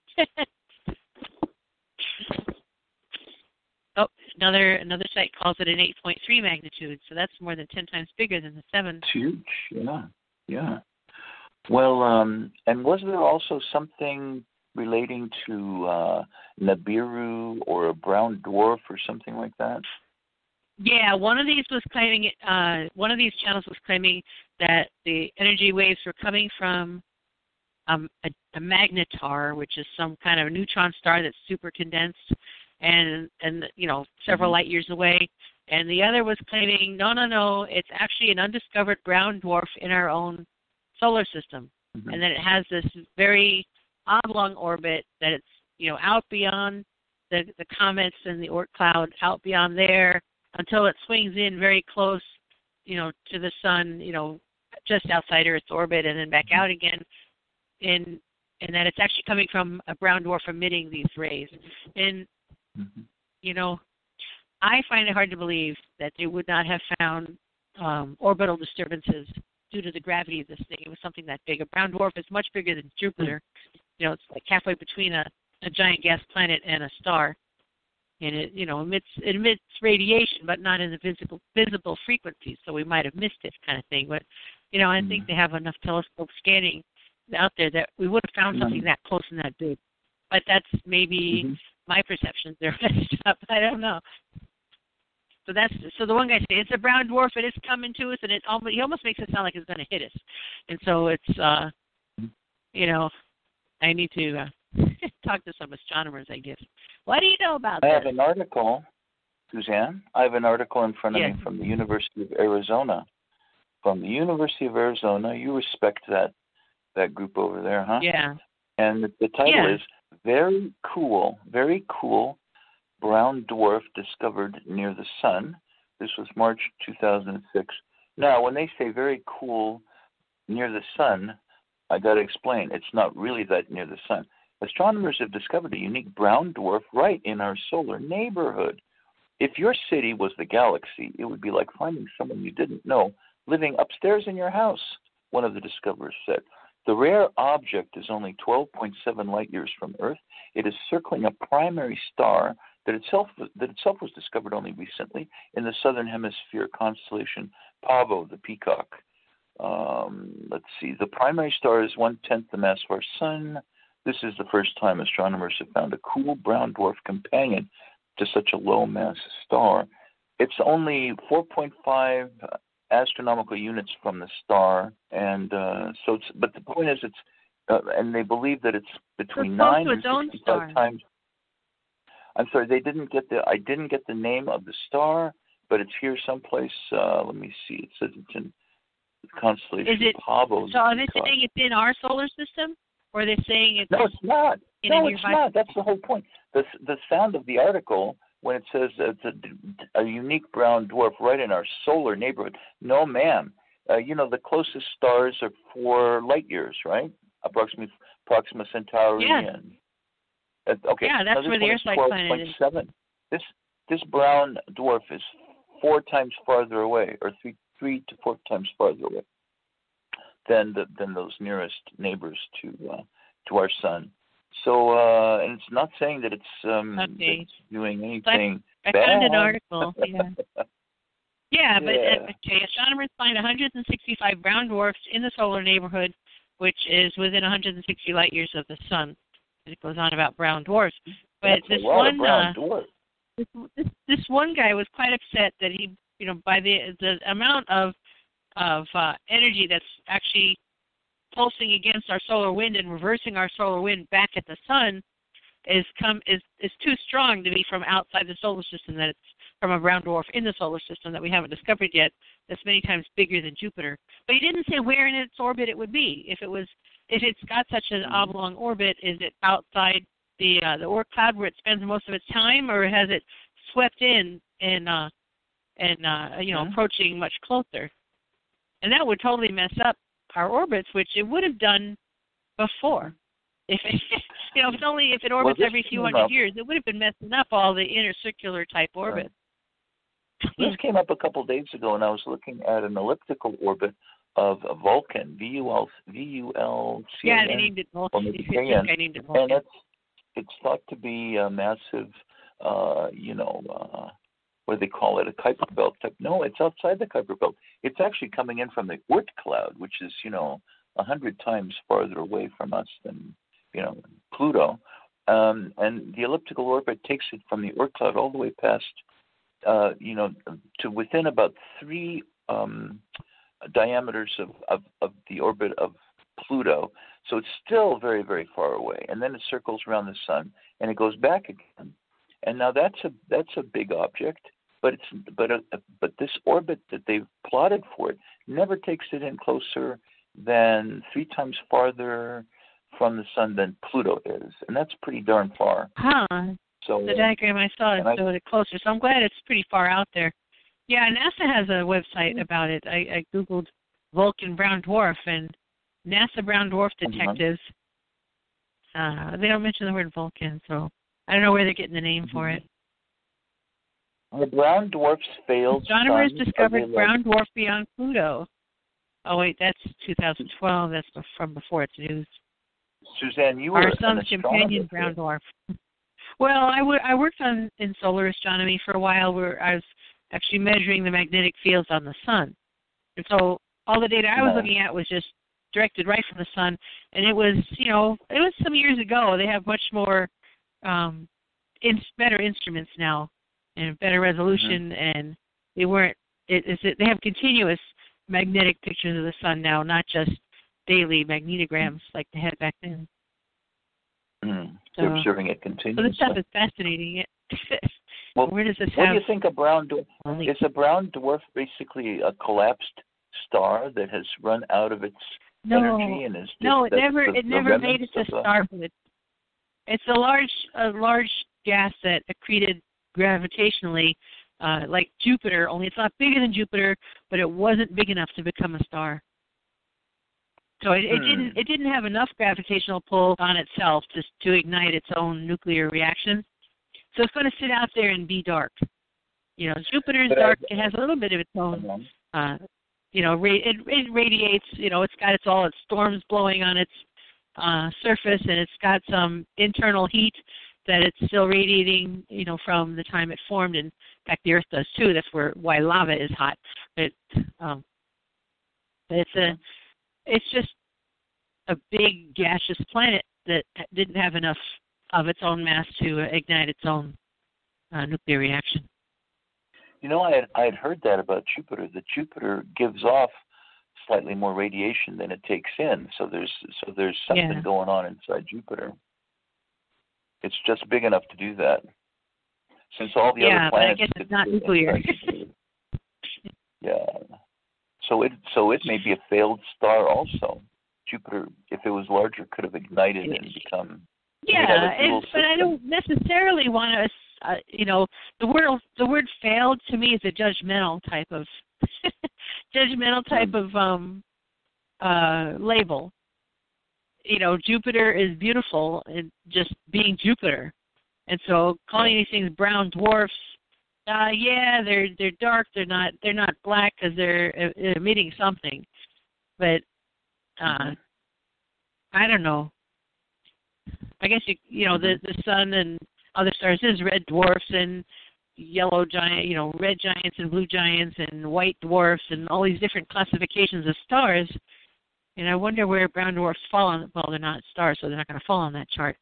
oh, another another site calls it an eight point three magnitude, so that's more than ten times bigger than the seven. It's huge, yeah, yeah. Well, um, and was there also something relating to uh, Nibiru or a brown dwarf or something like that? Yeah, one of these was claiming, uh, one of these channels was claiming that the energy waves were coming from um, a, a magnetar, which is some kind of neutron star that's super condensed, and and you know several mm-hmm. light years away. And the other was claiming, no, no, no, it's actually an undiscovered brown dwarf in our own solar system, mm-hmm. and that it has this very oblong orbit that it's you know out beyond the the comets and the Oort cloud, out beyond there, until it swings in very close, you know, to the sun, you know, just outside Earth's orbit, and then back out again, in and that it's actually coming from a brown dwarf emitting these rays. And, mm-hmm. you know, I find it hard to believe that they would not have found um, orbital disturbances due to the gravity of this thing. It was something that big. A brown dwarf is much bigger than Jupiter. You know, it's like halfway between a, a giant gas planet and a star. And it, you know, emits it emits radiation, but not in the visible visible frequencies. So we might have missed it, kind of thing. But you know, I mm-hmm. think they have enough telescope scanning out there that we would have found something mm-hmm. that close and that big. But that's maybe mm-hmm. my perceptions. They're messed up. I don't know. So that's so the one guy said it's a brown dwarf. It is coming to us, and it almost he almost makes it sound like it's going to hit us. And so it's uh, you know, I need to. Uh, talk to some astronomers, I guess. What do you know about I this? have an article, Suzanne. I have an article in front of yes. me from the University of Arizona. From the University of Arizona, you respect that that group over there, huh? Yeah. And the, the title yeah. is Very Cool, Very Cool Brown Dwarf Discovered Near the Sun. This was March two thousand six. Now, when they say very cool near the sun, I got to explain. It's not really that near the sun. Astronomers have discovered a unique brown dwarf right in our solar neighborhood. If your city was the galaxy, it would be like finding someone you didn't know living upstairs in your house, one of the discoverers said. The rare object is only twelve point seven light years from Earth. It is circling a primary star that itself, that itself was discovered only recently in the southern hemisphere constellation Pavo, the Peacock. Um, let's see. The primary star is one-tenth the mass of our sun. This is the first time astronomers have found a cool brown dwarf companion to such a low-mass star. It's only four point five astronomical units from the star, and uh, so. It's, but the point is, it's uh, and they believe that it's between so nine and and sixty-five times. I'm sorry, they didn't get the. I didn't get the name of the star, but it's here someplace. Uh, let me see. It says it's in the constellation is it, Pavo. So are they saying it's in our solar system? Or are they saying it's no, it's not. in No, a it's not. That's the whole point. The the sound of the article when it says it's a, a unique brown dwarf right in our solar neighborhood. No, ma'am. Uh, you know, the closest stars are four light years, right? Approximately Proxima Centauri. Yeah. And, uh, okay. Yeah, that's now, where the Earth-like planet is. Seven. This this brown dwarf is four times farther away, or three three to four times farther away than the, than those nearest neighbors to uh, to our sun. So, uh, and it's not saying that it's, um, okay. that it's doing anything I bad. found an article. Yeah. Yeah, but yeah. uh, okay, astronomers find one hundred sixty-five brown dwarfs in the solar neighborhood, which is within one hundred sixty light years of the sun. It goes on about brown dwarfs, but That's this a lot one, of brown uh, dwarf. this, this this one guy was quite upset that he, you know, by the the amount of of uh, energy that's actually pulsing against our solar wind and reversing our solar wind back at the sun is come is is too strong to be from outside the solar system. That it's from a brown dwarf in the solar system that we haven't discovered yet, that's many times bigger than Jupiter. But he didn't say where in its orbit it would be. If it was, if it's got such an oblong orbit, is it outside the uh, the Oort cloud where it spends most of its time, or has it swept in and uh, and uh, you know mm-hmm. approaching much closer? And that would totally mess up our orbits, which it would have done before. If it, you know, if it's only if it orbits well, every few hundred up. years, it would have been messing up all the inner circular type orbits. Right. This came up a couple of days ago, and I was looking at an elliptical orbit of a Vulcan, V U L C A N. Yeah, they named it Vulcan. I named it Vulcan. And it's, it's thought to be a massive, uh, you know, uh, what do they call it, a Kuiper belt type. No, it's outside the Kuiper belt. It's actually coming in from the Oort cloud, which is, you know, a hundred times farther away from us than, you know, Pluto. Um, and the elliptical orbit takes it from the Oort cloud all the way past Uh, you know, to within about three um, diameters of, of, of the orbit of Pluto. So it's still very, very far away. And then it circles around the sun, and it goes back again. And now that's a that's a big object, but it's but a, but this orbit that they've plotted for it never takes it in closer than three times farther from the sun than Pluto is, and that's pretty darn far. Huh. So, the diagram I saw is showed it closer, so I'm glad it's pretty far out there. Yeah, NASA has a website about it. I, I Googled Vulcan brown dwarf, and NASA brown dwarf detectives, uh, they don't mention the word Vulcan, so I don't know where they're getting the name for it. The brown dwarfs failed. Astronomers discovered brown dwarf beyond Pluto. Oh, wait, that's two thousand twelve. That's from before its news. Suzanne, you Our were sun's companion brown dwarf. Well, I, w- I worked on in solar astronomy for a while where I was actually measuring the magnetic fields on the sun. And so all the data I was looking at was just directed right from the sun. And it was, you know, it was some years ago. They have much more, um, in, better instruments now and better resolution. Mm-hmm. And they weren't, it, it, they have continuous magnetic pictures of the sun now, not just daily magnetograms like they had back then. Mm. They're so, observing it continuously. So this stuff is fascinating. Well, where does this what have? do you think a brown dwarf? Only... Is a brown dwarf basically a collapsed star that has run out of its no, energy and is just no, it never the, it the never made it to start with. It's a large a large gas that accreted gravitationally, uh, like Jupiter. Only it's not bigger than Jupiter, but it wasn't big enough to become a star. So it, it hmm. didn't it didn't have enough gravitational pull on itself just to ignite its own nuclear reaction. So it's going to sit out there and be dark. You know, Jupiter's but dark. I, it has a little bit of its own. Uh, you know, ra- it, it radiates. You know, it's got its all its storms blowing on its uh, surface, and it's got some internal heat that it's still radiating. You know, from the time it formed, and in fact, the Earth does too. That's where why lava is hot. But um, but it's a It's just a big gaseous planet that didn't have enough of its own mass to ignite its own uh, nuclear reaction. You know, I had, I had heard that about Jupiter, that Jupiter gives off slightly more radiation than it takes in. So there's so there's something yeah. going on inside Jupiter. It's just big enough to do that. Since all the yeah, other planets... Yeah, but I guess it's not nuclear. yeah. So it so it may be a failed star also. Jupiter, if it was larger, could have ignited and become... Yeah, it's, but I don't necessarily want to uh, you know, the word the word failed to me is a judgmental type of judgmental type of um, uh, label. You know, Jupiter is beautiful and just being Jupiter, and so calling these things brown dwarfs, uh, yeah, they're they're dark, they're not they're not black because they're emitting something, but uh, mm-hmm. I don't know. I guess you you know the the sun and other stars is red dwarfs and yellow giant, you know, red giants and blue giants and white dwarfs and all these different classifications of stars. And I wonder where brown dwarfs fall on. Well, they're not stars, so they're not going to fall on that chart.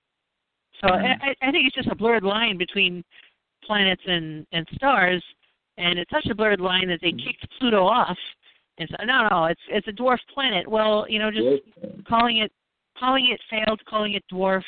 So mm-hmm. I, I think it's just a blurred line between planets and, and stars, and it's such a blurred line that they kicked Pluto off. And so, no, no, it's it's a dwarf planet. Well, you know, just calling it calling it failed, calling it dwarf.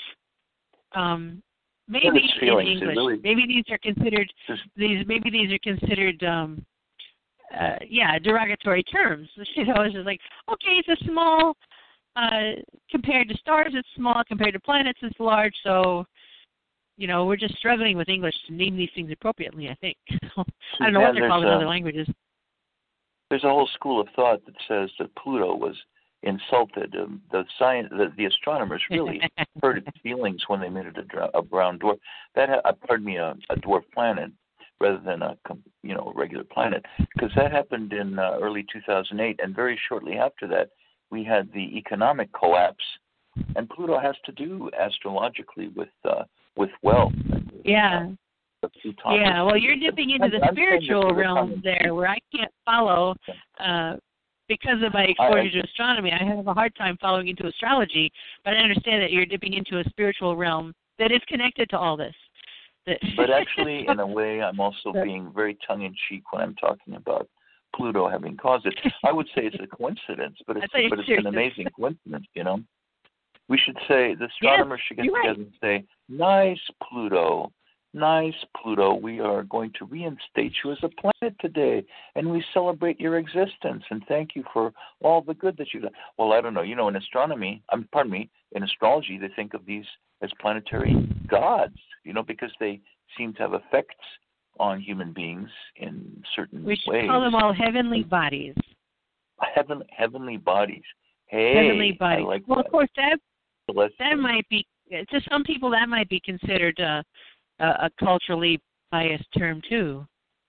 Um, maybe in English, really, maybe these are considered these. Maybe these are considered. Um, Uh, yeah, derogatory terms. You know, it's just like, okay, it's a small, uh, compared to stars, it's small. Compared to planets, it's large. So, you know, we're just struggling with English to name these things appropriately, I think. I don't know what they're called in other languages. There's a whole school of thought that says that Pluto was insulted. Um, the science, the, the astronomers really hurt its feelings when they made it a, a brown dwarf. That, uh, pardon me, a, a dwarf planet, rather than a you know regular planet, because that happened in uh, early two thousand eight, and very shortly after that, we had the economic collapse, and Pluto has to do astrologically with uh, with wealth. Yeah. With, uh, yeah. Well, you're dipping into the I'm spiritual realm there, where I can't follow uh, because of my exposure I, to astronomy. I have a hard time following into astrology, but I understand that you're dipping into a spiritual realm that is connected to all this. But actually, in a way, I'm also being very tongue-in-cheek when I'm talking about Pluto having caused it. I would say it's a coincidence, but it's but it's an amazing coincidence, you know. We should say, the astronomers yes, should get together right. and say, nice, Pluto, nice, Pluto, we are going to reinstate you as a planet today, and we celebrate your existence, and thank you for all the good that you've done. Well, I don't know. You know, in astronomy, um, pardon me, in astrology, they think of these as planetary gods, you know, because they seem to have effects on human beings in certain we should ways. Call them all heavenly bodies. Heaven, heavenly bodies. Hey, heavenly bodies. I like well, that. of course, that Celestial. that might be to some people that might be considered a, a, a culturally biased term too.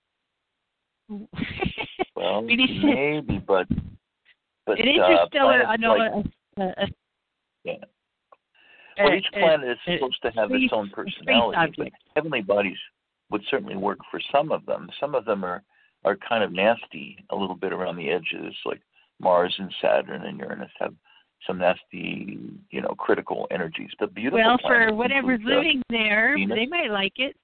Well, maybe, but but an interstellar. Uh, I know. like, a, a, yeah. Well, each planet is supposed to have its own personality, but heavenly bodies would certainly work for some of them. Some of them are, are kind of nasty, a little bit around the edges, like Mars and Saturn and Uranus have some nasty, you know, critical energies. But beautiful well, planets. For whatever's living uh, there, Venus. They might like it.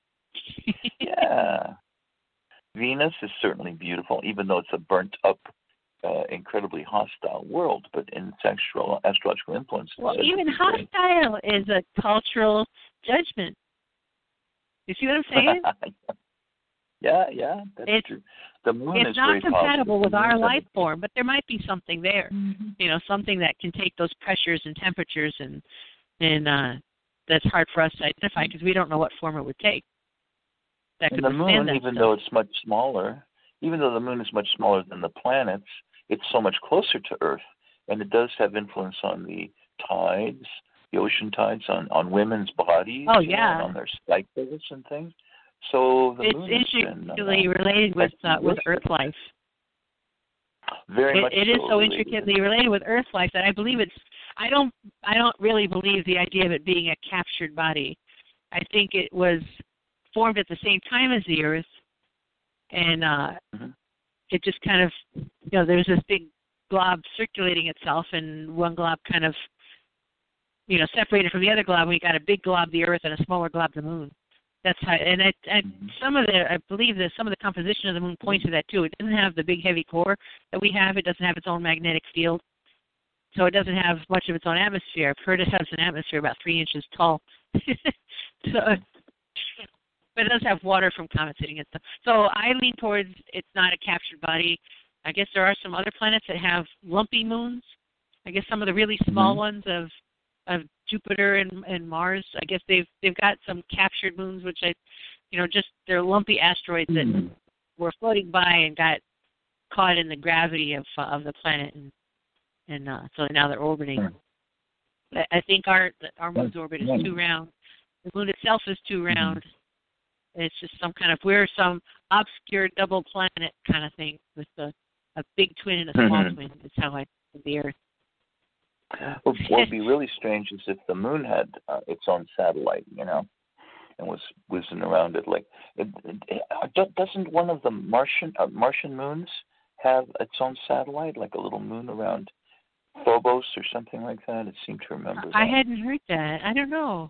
Yeah. Venus is certainly beautiful, even though it's a burnt-up, Uh, incredibly hostile world, but in its actual astrological influence. Well, even hostile is a cultural judgment. You see what I'm saying? yeah, yeah, that's it's, true. The moon it's is not very compatible positive. with our life form, but there might be something there. Mm-hmm. You know, something that can take those pressures and temperatures, and and uh, that's hard for us to identify because we don't know what form it would take. That and could the moon, that even stuff. though it's much smaller, even though the moon is much smaller than the planets, it's so much closer to Earth, and it does have influence on the tides, the ocean tides, on, on women's bodies, oh, yeah. you know, on their cycles and things. So the it's moon intricately been, uh, related with uh, with Earth life. Very it, much. It so is so related. intricately related with Earth life that I believe it's. I don't. I don't really believe the idea of it being a captured body. I think it was formed at the same time as the Earth, and uh, mm-hmm. it just kind of, you know, there's this big glob circulating itself, and one glob kind of, you know, separated from the other glob. We got a big glob, the Earth, and a smaller glob, the Moon. That's how, and I, I, some of the, I believe that some of the composition of the Moon points to that too. It doesn't have the big heavy core that we have. It doesn't have its own magnetic field, so it doesn't have much of its own atmosphere. I've heard it has an atmosphere about three inches tall. so, but it does have water from comets hitting it. So I lean towards it's not a captured body. I guess there are some other planets that have lumpy moons. I guess some of the really small mm-hmm. ones of of Jupiter and, and Mars. I guess they've they've got some captured moons, which I, you know, just they're lumpy asteroids that mm-hmm. were floating by and got caught in the gravity of uh, of the planet, and and uh, so now they're orbiting. Mm-hmm. I, I think our our moon's orbit is too round. The moon itself is too round. Mm-hmm. It's just some kind of we're some obscure double planet kind of thing with a a big twin and a small mm-hmm. twin. That's how I see the Earth. Well, what would be really strange is if the moon had uh, its own satellite, you know, and was whizzing around it. Like, it, it, doesn't one of the Martian uh, Martian moons have its own satellite, like a little moon around Phobos or something like that? It seemed to remember that. I hadn't heard that. I don't know.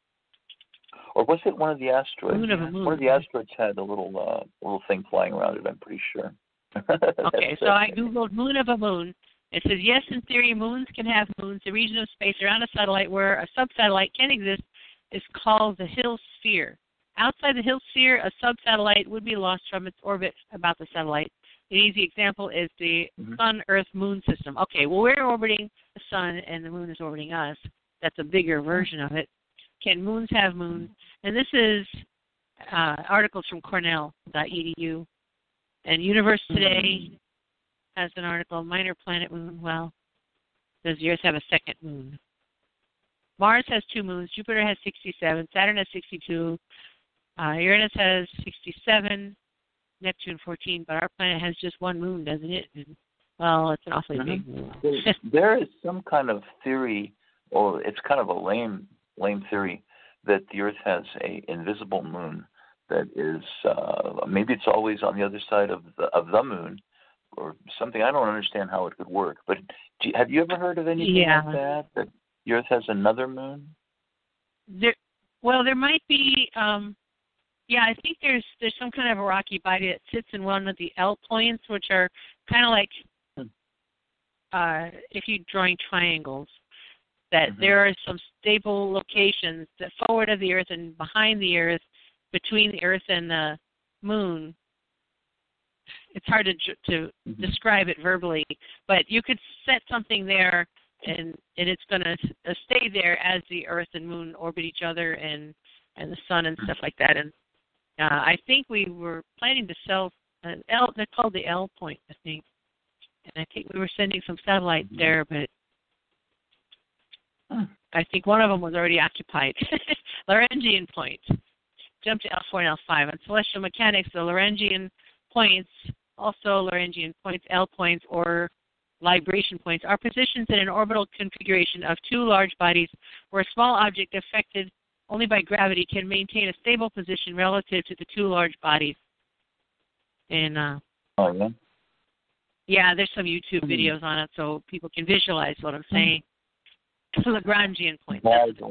Or was it one of the asteroids? Moon of a moon. One of the asteroids had a little uh, little thing flying around it, I'm pretty sure. Okay, so I Googled moon of a moon. It says, yes, in theory, moons can have moons. The region of space around a satellite where a subsatellite can exist is called the Hill sphere. Outside the Hill sphere, a subsatellite would be lost from its orbit about the satellite. An easy example is the mm-hmm. Sun-Earth-Moon system. Okay, well, we're orbiting the sun, and the moon is orbiting us. That's a bigger version of it. Can moons have moons? And this is uh, articles from Cornell dot e d u. And Universe Today has an article, Minor Planet Moon. Well, does the Earth have a second moon? Mars has two moons. Jupiter has sixty-seven. Saturn has sixty-two. Uh, Uranus has sixty-seven. Neptune fourteen. But our planet has just one moon, doesn't it? And, well, it's an awfully mm-hmm. big moon. There is some kind of theory, or it's kind of a lame, lame theory, that the Earth has a invisible moon that is uh, maybe it's always on the other side of the of the moon, or something. I don't understand how it could work. But do you, have you ever heard of anything yeah. like that? That the Earth has another moon? There, well, there might be. Um, yeah, I think there's there's some kind of a rocky body that sits in one of the L points, which are kind of like hmm. uh, if you're drawing triangles. That mm-hmm. there are some stable locations that forward of the Earth and behind the Earth, between the Earth and the Moon. It's hard to to mm-hmm. describe it verbally, but you could set something there, and, and it's going to stay there as the Earth and Moon orbit each other, and, and the Sun and stuff like that. And uh, I think we were planning to sell an L. They're called the L point, I think. And I think we were sending some satellites mm-hmm. there, but huh. I think one of them was already occupied. Lagrangian point. Jump to L four and L five. On celestial mechanics, the Lagrangian points, also Lagrangian points, L points, or libration points, are positions in an orbital configuration of two large bodies where a small object affected only by gravity can maintain a stable position relative to the two large bodies. And uh, oh, yeah. yeah, there's some YouTube mm-hmm. videos on it so people can visualize what I'm saying. Mm-hmm. Lagrangian points.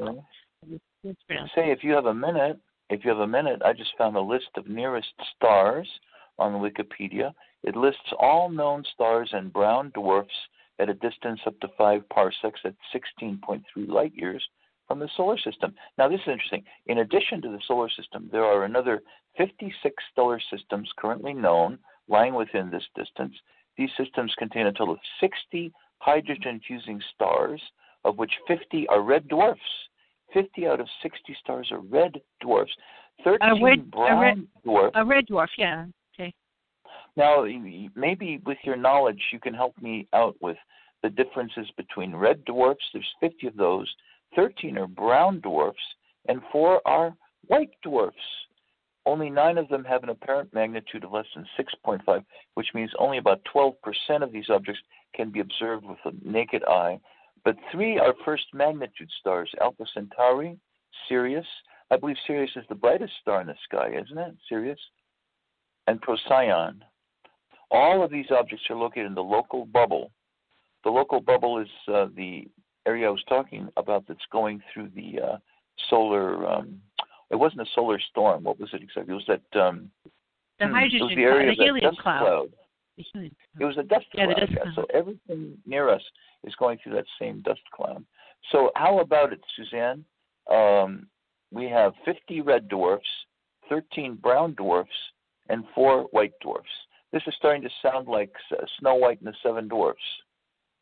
Say, if you have a minute, If you have a minute, I just found a list of nearest stars on Wikipedia. It lists all known stars and brown dwarfs at a distance up to five parsecs at sixteen point three light years from the solar system. Now, this is interesting. In addition to the solar system, there are another fifty-six stellar systems currently known lying within this distance. These systems contain a total of sixty hydrogen-fusing stars, of which fifty are red dwarfs. fifty out of sixty stars are red dwarfs. thirteen a red, brown a red, dwarfs. A red dwarf, yeah. Okay. Now, maybe with your knowledge, you can help me out with the differences between red dwarfs. There's fifty of those. thirteen are brown dwarfs, and four are white dwarfs. Only nine of them have an apparent magnitude of less than six point five, which means only about twelve percent of these objects can be observed with the naked eye. But three are first magnitude stars, Alpha Centauri, Sirius. I believe Sirius is the brightest star in the sky, isn't it? Sirius. And Procyon. All of these objects are located in the local bubble. The local bubble is uh, the area I was talking about that's going through the uh, solar, um, it wasn't a solar storm. What was it exactly? It was that, um, the hydrogen, it was the area the of that dust cloud. cloud. It was a dust yeah, cloud. The dust yeah. cloud. So everything near us is going through that same dust cloud. So how about it, Suzanne? Um, we have fifty red dwarfs, thirteen brown dwarfs, and four white dwarfs. This is starting to sound like uh, Snow White and the Seven Dwarfs.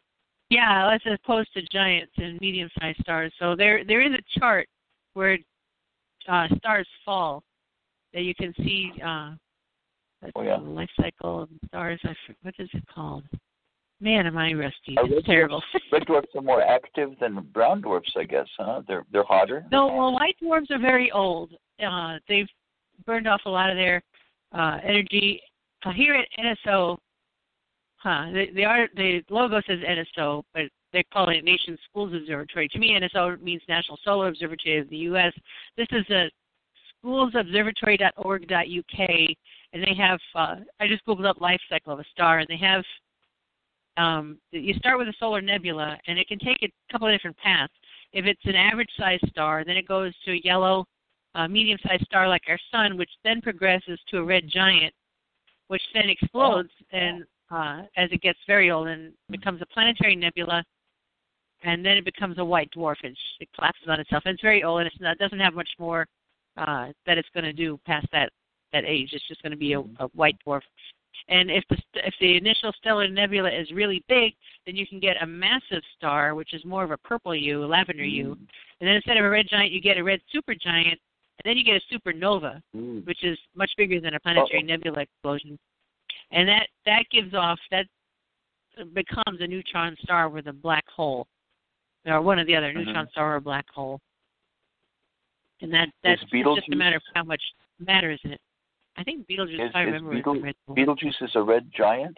Yeah, as opposed to giants and medium-sized stars. So there, there is a chart where uh, stars fall that you can see. Uh, oh, yeah. The life cycle of stars. I forget, what is it called? Man, am I rusty? Are It's red terrible. Dwarfs, red dwarfs are more active than brown dwarfs, I guess, huh? They're they're hotter. No, well, white dwarfs are very old. Uh, they've burned off a lot of their uh, energy. Uh, here at N S O, huh? The the, art, the logo says N S O, but they're calling it Nation Schools Observatory. To me, N S O means National Solar Observatory of the U S. This is a schools observatory dot org dot U K, and they have. Uh, I just googled up life cycle of a star, and they have. Um, you start with a solar nebula, and it can take a couple of different paths. If it's an average-sized star, then it goes to a yellow, uh, medium-sized star like our sun, which then progresses to a red giant, which then explodes and uh, as it gets very old and becomes a planetary nebula, and then it becomes a white dwarf, and it collapses on itself. And it's very old, and it's not, it doesn't have much more uh, that it's going to do past that, that age. It's just going to be a, a white dwarf. And if the if the initial stellar nebula is really big, then you can get a massive star, which is more of a purple hue, a lavender hue. And then instead of a red giant, you get a red supergiant, and then you get a supernova, mm. which is much bigger than a planetary Uh-oh. nebula explosion. And that, that gives off, that becomes a neutron star with a black hole, or one or the other, mm-hmm. neutron star or a black hole. And that that's just a matter of how much matter is in it. I think Betelgeuse, is, if I remember, Beetle, is red. Betelgeuse is a red giant?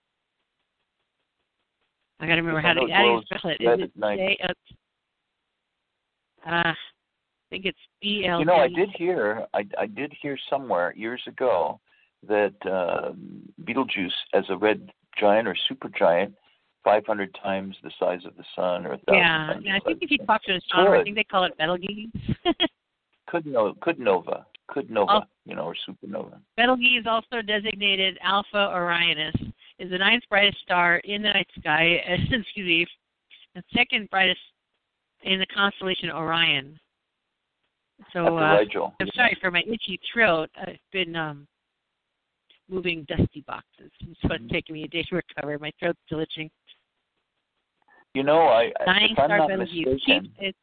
I got to remember how to, how do you spell it. Is it J, uh, uh, I think it's B L. You know, I did hear, I, I did hear somewhere years ago that uh, Betelgeuse as a red giant or supergiant, five hundred times the size of the sun or a thousand yeah, times yeah. I think if you sun. talk to an astronomer, I think they call it Betelgeuse. Could no, could nova, could nova, oh. you know, or supernova. Betelgeuse, also designated Alpha Orionis, is the ninth brightest star in the night sky. Excuse me, the second brightest in the constellation Orion. So uh, I'm sorry for my itchy throat. I've been um, moving dusty boxes, so it's taking me a day to recover. My throat's still itching. You know, I Dying if I'm star not Betelgeuse. mistaken. It's,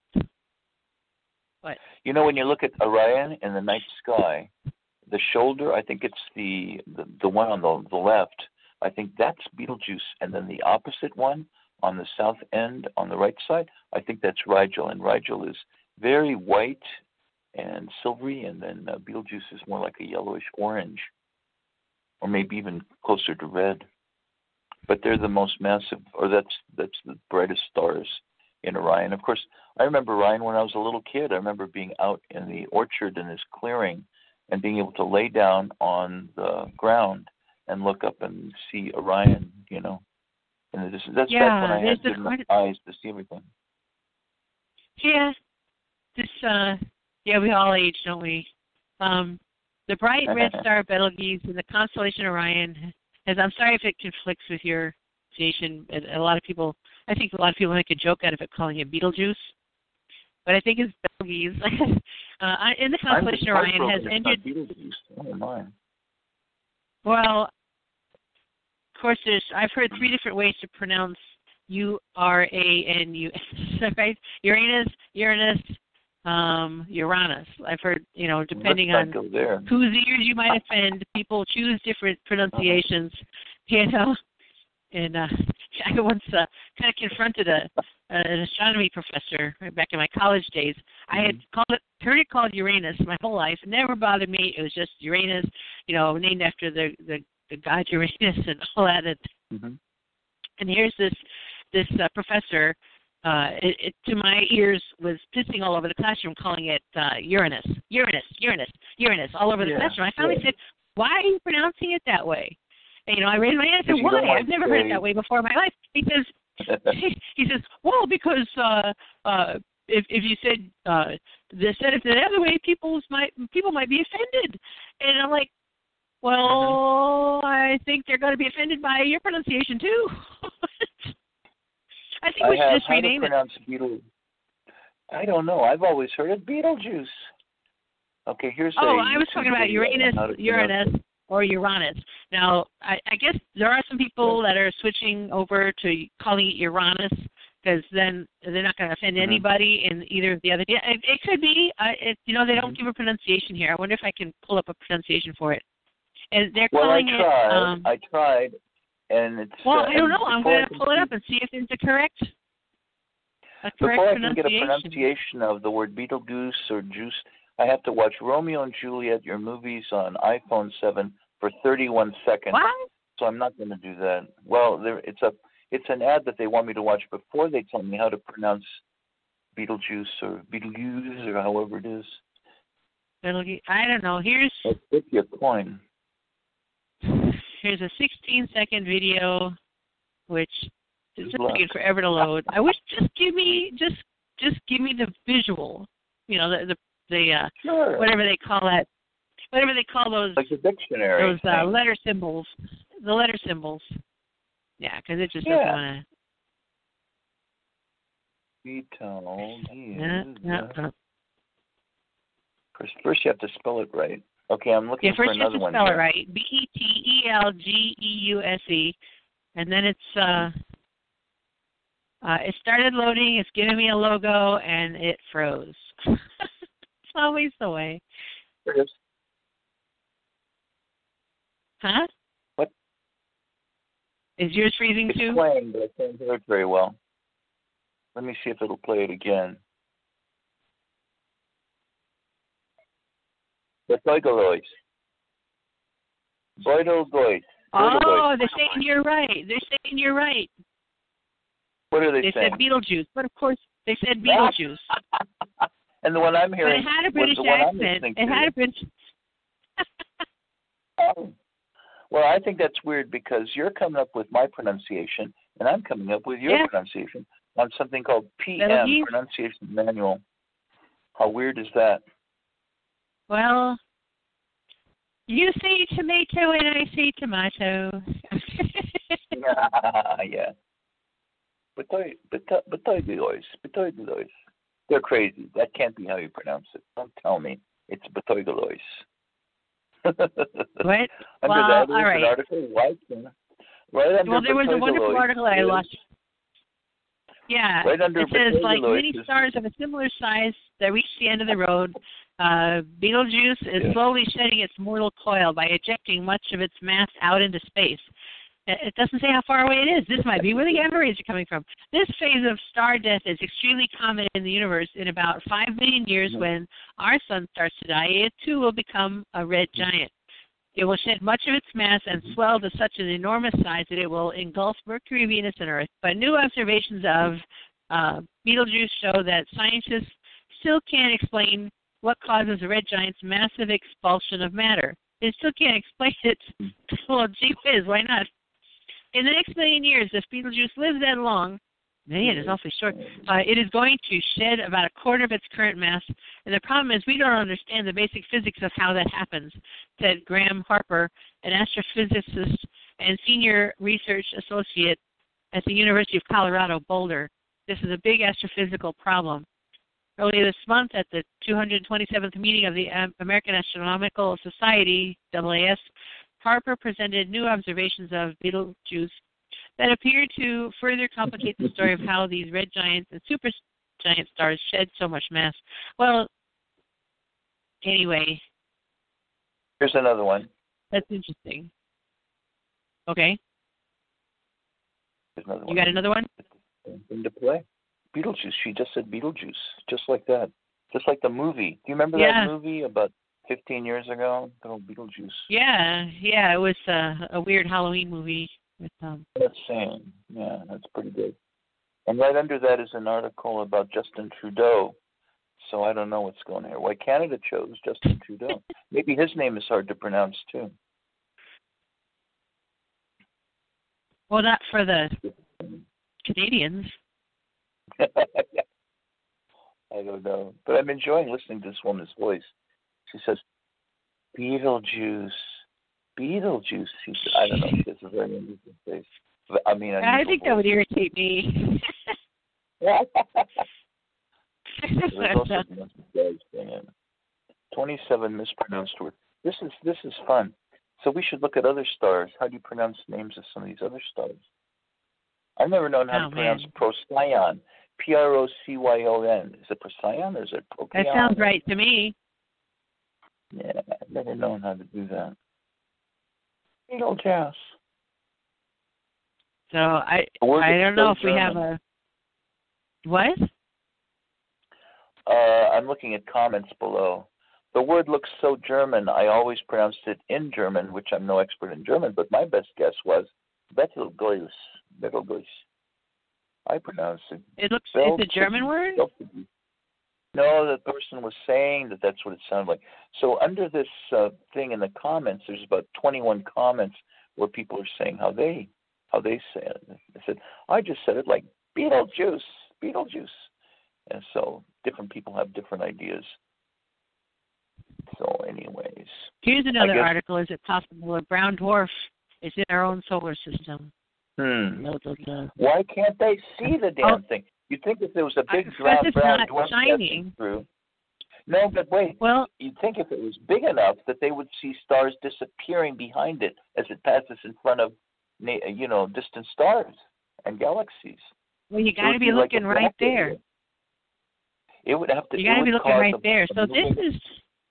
what? You know, when you look at Orion in the night sky, the shoulder, I think it's the the, the one on the, the left, I think that's Betelgeuse, and then the opposite one on the south end on the right side, I think that's Rigel, and Rigel is very white and silvery, and then uh, Betelgeuse is more like a yellowish orange, or maybe even closer to red. But they're the most massive, or that's that's the brightest stars in Orion. Of course, I remember Orion when I was a little kid. I remember being out in the orchard in this clearing and being able to lay down on the ground and look up and see Orion, you know. And this, that's yeah, back when I had good enough eyes to see everything. Yeah, this, uh, yeah, we all age, don't we? Um, the bright red star Betelgeuse in the constellation Orion, as I'm sorry if it conflicts with your station. A lot of people, I think a lot of people make a joke out of it calling it Betelgeuse, but I think it's Betelgeuse. uh, in the constellation Orion has entered. Oh, my. Well, of course, there's. I've heard three different ways to pronounce U R A N U S, right? Uranus, Uranus, um, Uranus. I've heard, you know, depending on whose ears you might offend, people choose different pronunciations, you know. And uh, I once uh, kind of confronted a, an astronomy professor right back in my college days. I had called it, heard it called Uranus my whole life. It never bothered me. It was just Uranus, you know, named after the the, the god Uranus and all that. And, mm-hmm. and here's this this uh, professor, uh, it, it, to my ears, was pissing all over the classroom, calling it uh, Uranus, Uranus, Uranus, Uranus, all over the yeah, classroom. I finally yeah. said, "Why are you pronouncing it that way?" And, you know, I raised my hand and said, "Why? I've never say... heard it that way before in my life." He says, "He says, well, because uh, uh, if if you said uh, they said it the other way, people's might people might be offended." And I'm like, "Well, mm-hmm. I think they're going to be offended by your pronunciation too." I think we should just rename it. Beetle... I don't know. I've always heard it Betelgeuse. Okay, here's. Oh, a I was talking about Uranus, Uranus. or Uranus. Now, I, I guess there are some people that are switching over to calling it Uranus because then they're not going to offend mm-hmm. anybody in either of the other. Yeah, it, it could be. Uh, it, you know, they don't mm-hmm. give a pronunciation here. I wonder if I can pull up a pronunciation for it. And they're well, calling I tried. it. Um, I tried, and it's. Well, uh, I don't know. I'm going to pull it up and see if it's a correct. A correct before I can get a pronunciation of the word Beetlejuice or juice, I have to watch Romeo and Juliet, your movies on iPhone seven for thirty-one seconds. What? So I'm not going to do that. Well, there, it's a it's an ad that they want me to watch before they tell me how to pronounce Beetlejuice or Beetlejuice or however it is. Beetlejuice. I don't know. Here's. I'll tip you a coin. Here's a sixteen second video, which is taking forever to load. I wish just give me just just give me the visual. You know the the, the uh, sure. whatever they call that. Whatever they call those, like the dictionary, those uh, letter symbols, the letter symbols. Yeah, because it just yeah. doesn't want to. Yeah, yeah, yeah. First, first you have to spell it right. Okay, I'm looking yeah, for first another you have to one. spell here. it right. B E T E L G E U S E, and then it's uh, uh, it started loading. It's giving me a logo, and it froze. It's always the way. There it is. Huh? What? Is yours freezing it's too? It's playing, but I can't hear it very well. Let me see if it'll play it again. Betelgeuse. Betelgeuse. Oh, they're saying you're right. They're saying you're right. What are they, they saying? They said Beetlejuice, but of course they said Beetlejuice. And the one I'm hearing but it had a British was the accent. One I'm it had a British. oh. Well, I think that's weird because you're coming up with my pronunciation, and I'm coming up with your yeah. pronunciation on something called P M, Pronunciation Manual. How weird is that? Well, you say tomato and I say tomato. yeah, yeah. Betelgeuse, Betelgeuse. They're crazy. That can't be how you pronounce it. Don't tell me. It's Betelgeuse. What? Under well, that, there's all right. an article. Right, right under well, there was a wonderful article I lost. Yeah, right under it says, like many stars of a similar size that reach the end of the road, uh, Betelgeuse is yeah. slowly shedding its mortal coil by ejecting much of its mass out into space. It doesn't say how far away it is. This might be where the gamma rays are coming from. This phase of star death is extremely common in the universe. In about five million years, mm-hmm. when our sun starts to die, it too will become a red giant. It will shed much of its mass and swell to such an enormous size that it will engulf Mercury, Venus, and Earth. But new observations of uh, Betelgeuse show that scientists still can't explain what causes a red giant's massive expulsion of matter. They still can't explain it. Well, gee whiz, why not? In the next million years, if Betelgeuse lives that long, man, it's awfully short, uh, it is going to shed about a quarter of its current mass. And the problem is we don't understand the basic physics of how that happens, said Graham Harper, an astrophysicist and senior research associate at the University of Colorado, Boulder. This is a big astrophysical problem. Earlier this month, at the two hundred twenty-seventh meeting of the American Astronomical Society, A A S, Harper presented new observations of Betelgeuse that appear to further complicate the story of how these red giants and supergiant stars shed so much mass. Well, anyway. Here's another one. That's interesting. Okay. There's another you one. got another one? Something to play. Beetlejuice. She just said Beetlejuice. Just like that. Just like the movie. Do you remember yeah. that movie about fifteen years ago? Oh, Beetlejuice. Yeah, yeah. It was uh, a weird Halloween movie. With, um... That's same. Yeah, that's pretty good. And right under that is an article about Justin Trudeau. So I don't know what's going on here. Why Canada chose Justin Trudeau. Maybe his name is hard to pronounce, too. Well, not for the Canadians. yeah. I don't know. But I'm enjoying listening to this woman's voice. She says, Beetlejuice. Beetlejuice. She said, I don't know. She has a very interesting face. I mean, I think that would irritate me. twenty-seven mispronounced words. This is this is fun. So we should look at other stars. How do you pronounce names of some of these other stars? I've never known how oh, to pronounce man. Procyon. P R O C Y O N. Is it Procyon or is it Procyon? That sounds right to me. Yeah, I've never known how to do that. Betelgeuse. So I I don't know if we have a what? Uh, I'm looking at comments below. The word looks so German. I always pronounced it in German, which I'm no expert in German, but my best guess was Betelgeuse. Betelgeuse. I pronounced it. It looks. It's a German word. No, the person was saying that that's what it sounded like. So under this uh, thing in the comments, there's about twenty-one comments where people are saying how they how they say it. They said, I just said it like Beetlejuice, Beetlejuice. And so different people have different ideas. So anyways. Here's another guess, article. Is it possible a brown dwarf is in our own solar system? Hmm. No, no, no. Why can't they see the damn oh. thing? You'd think if there was a big brown, brown dwarf passing through. No, but wait. Well, you'd think if it was big enough that they would see stars disappearing behind it as it passes in front of, you know, distant stars and galaxies. Well, you got to be looking like right there. It would have to. You got to be looking right a, there. So a this is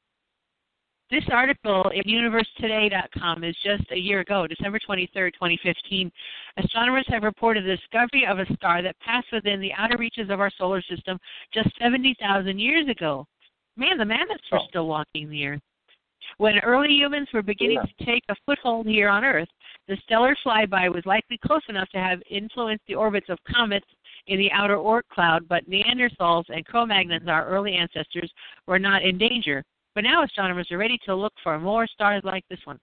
this article at universe today dot com is just a year ago, December twenty-third, twenty fifteen. Astronomers have reported the discovery of a star that passed within the outer reaches of our solar system just seventy thousand years ago. Man, the mammoths were oh. still walking the earth. When early humans were beginning yeah. to take a foothold here on Earth, the stellar flyby was likely close enough to have influenced the orbits of comets in the outer Oort cloud, but Neanderthals and Cro-Magnons, our early ancestors, were not in danger. But now astronomers are ready to look for more stars like this one.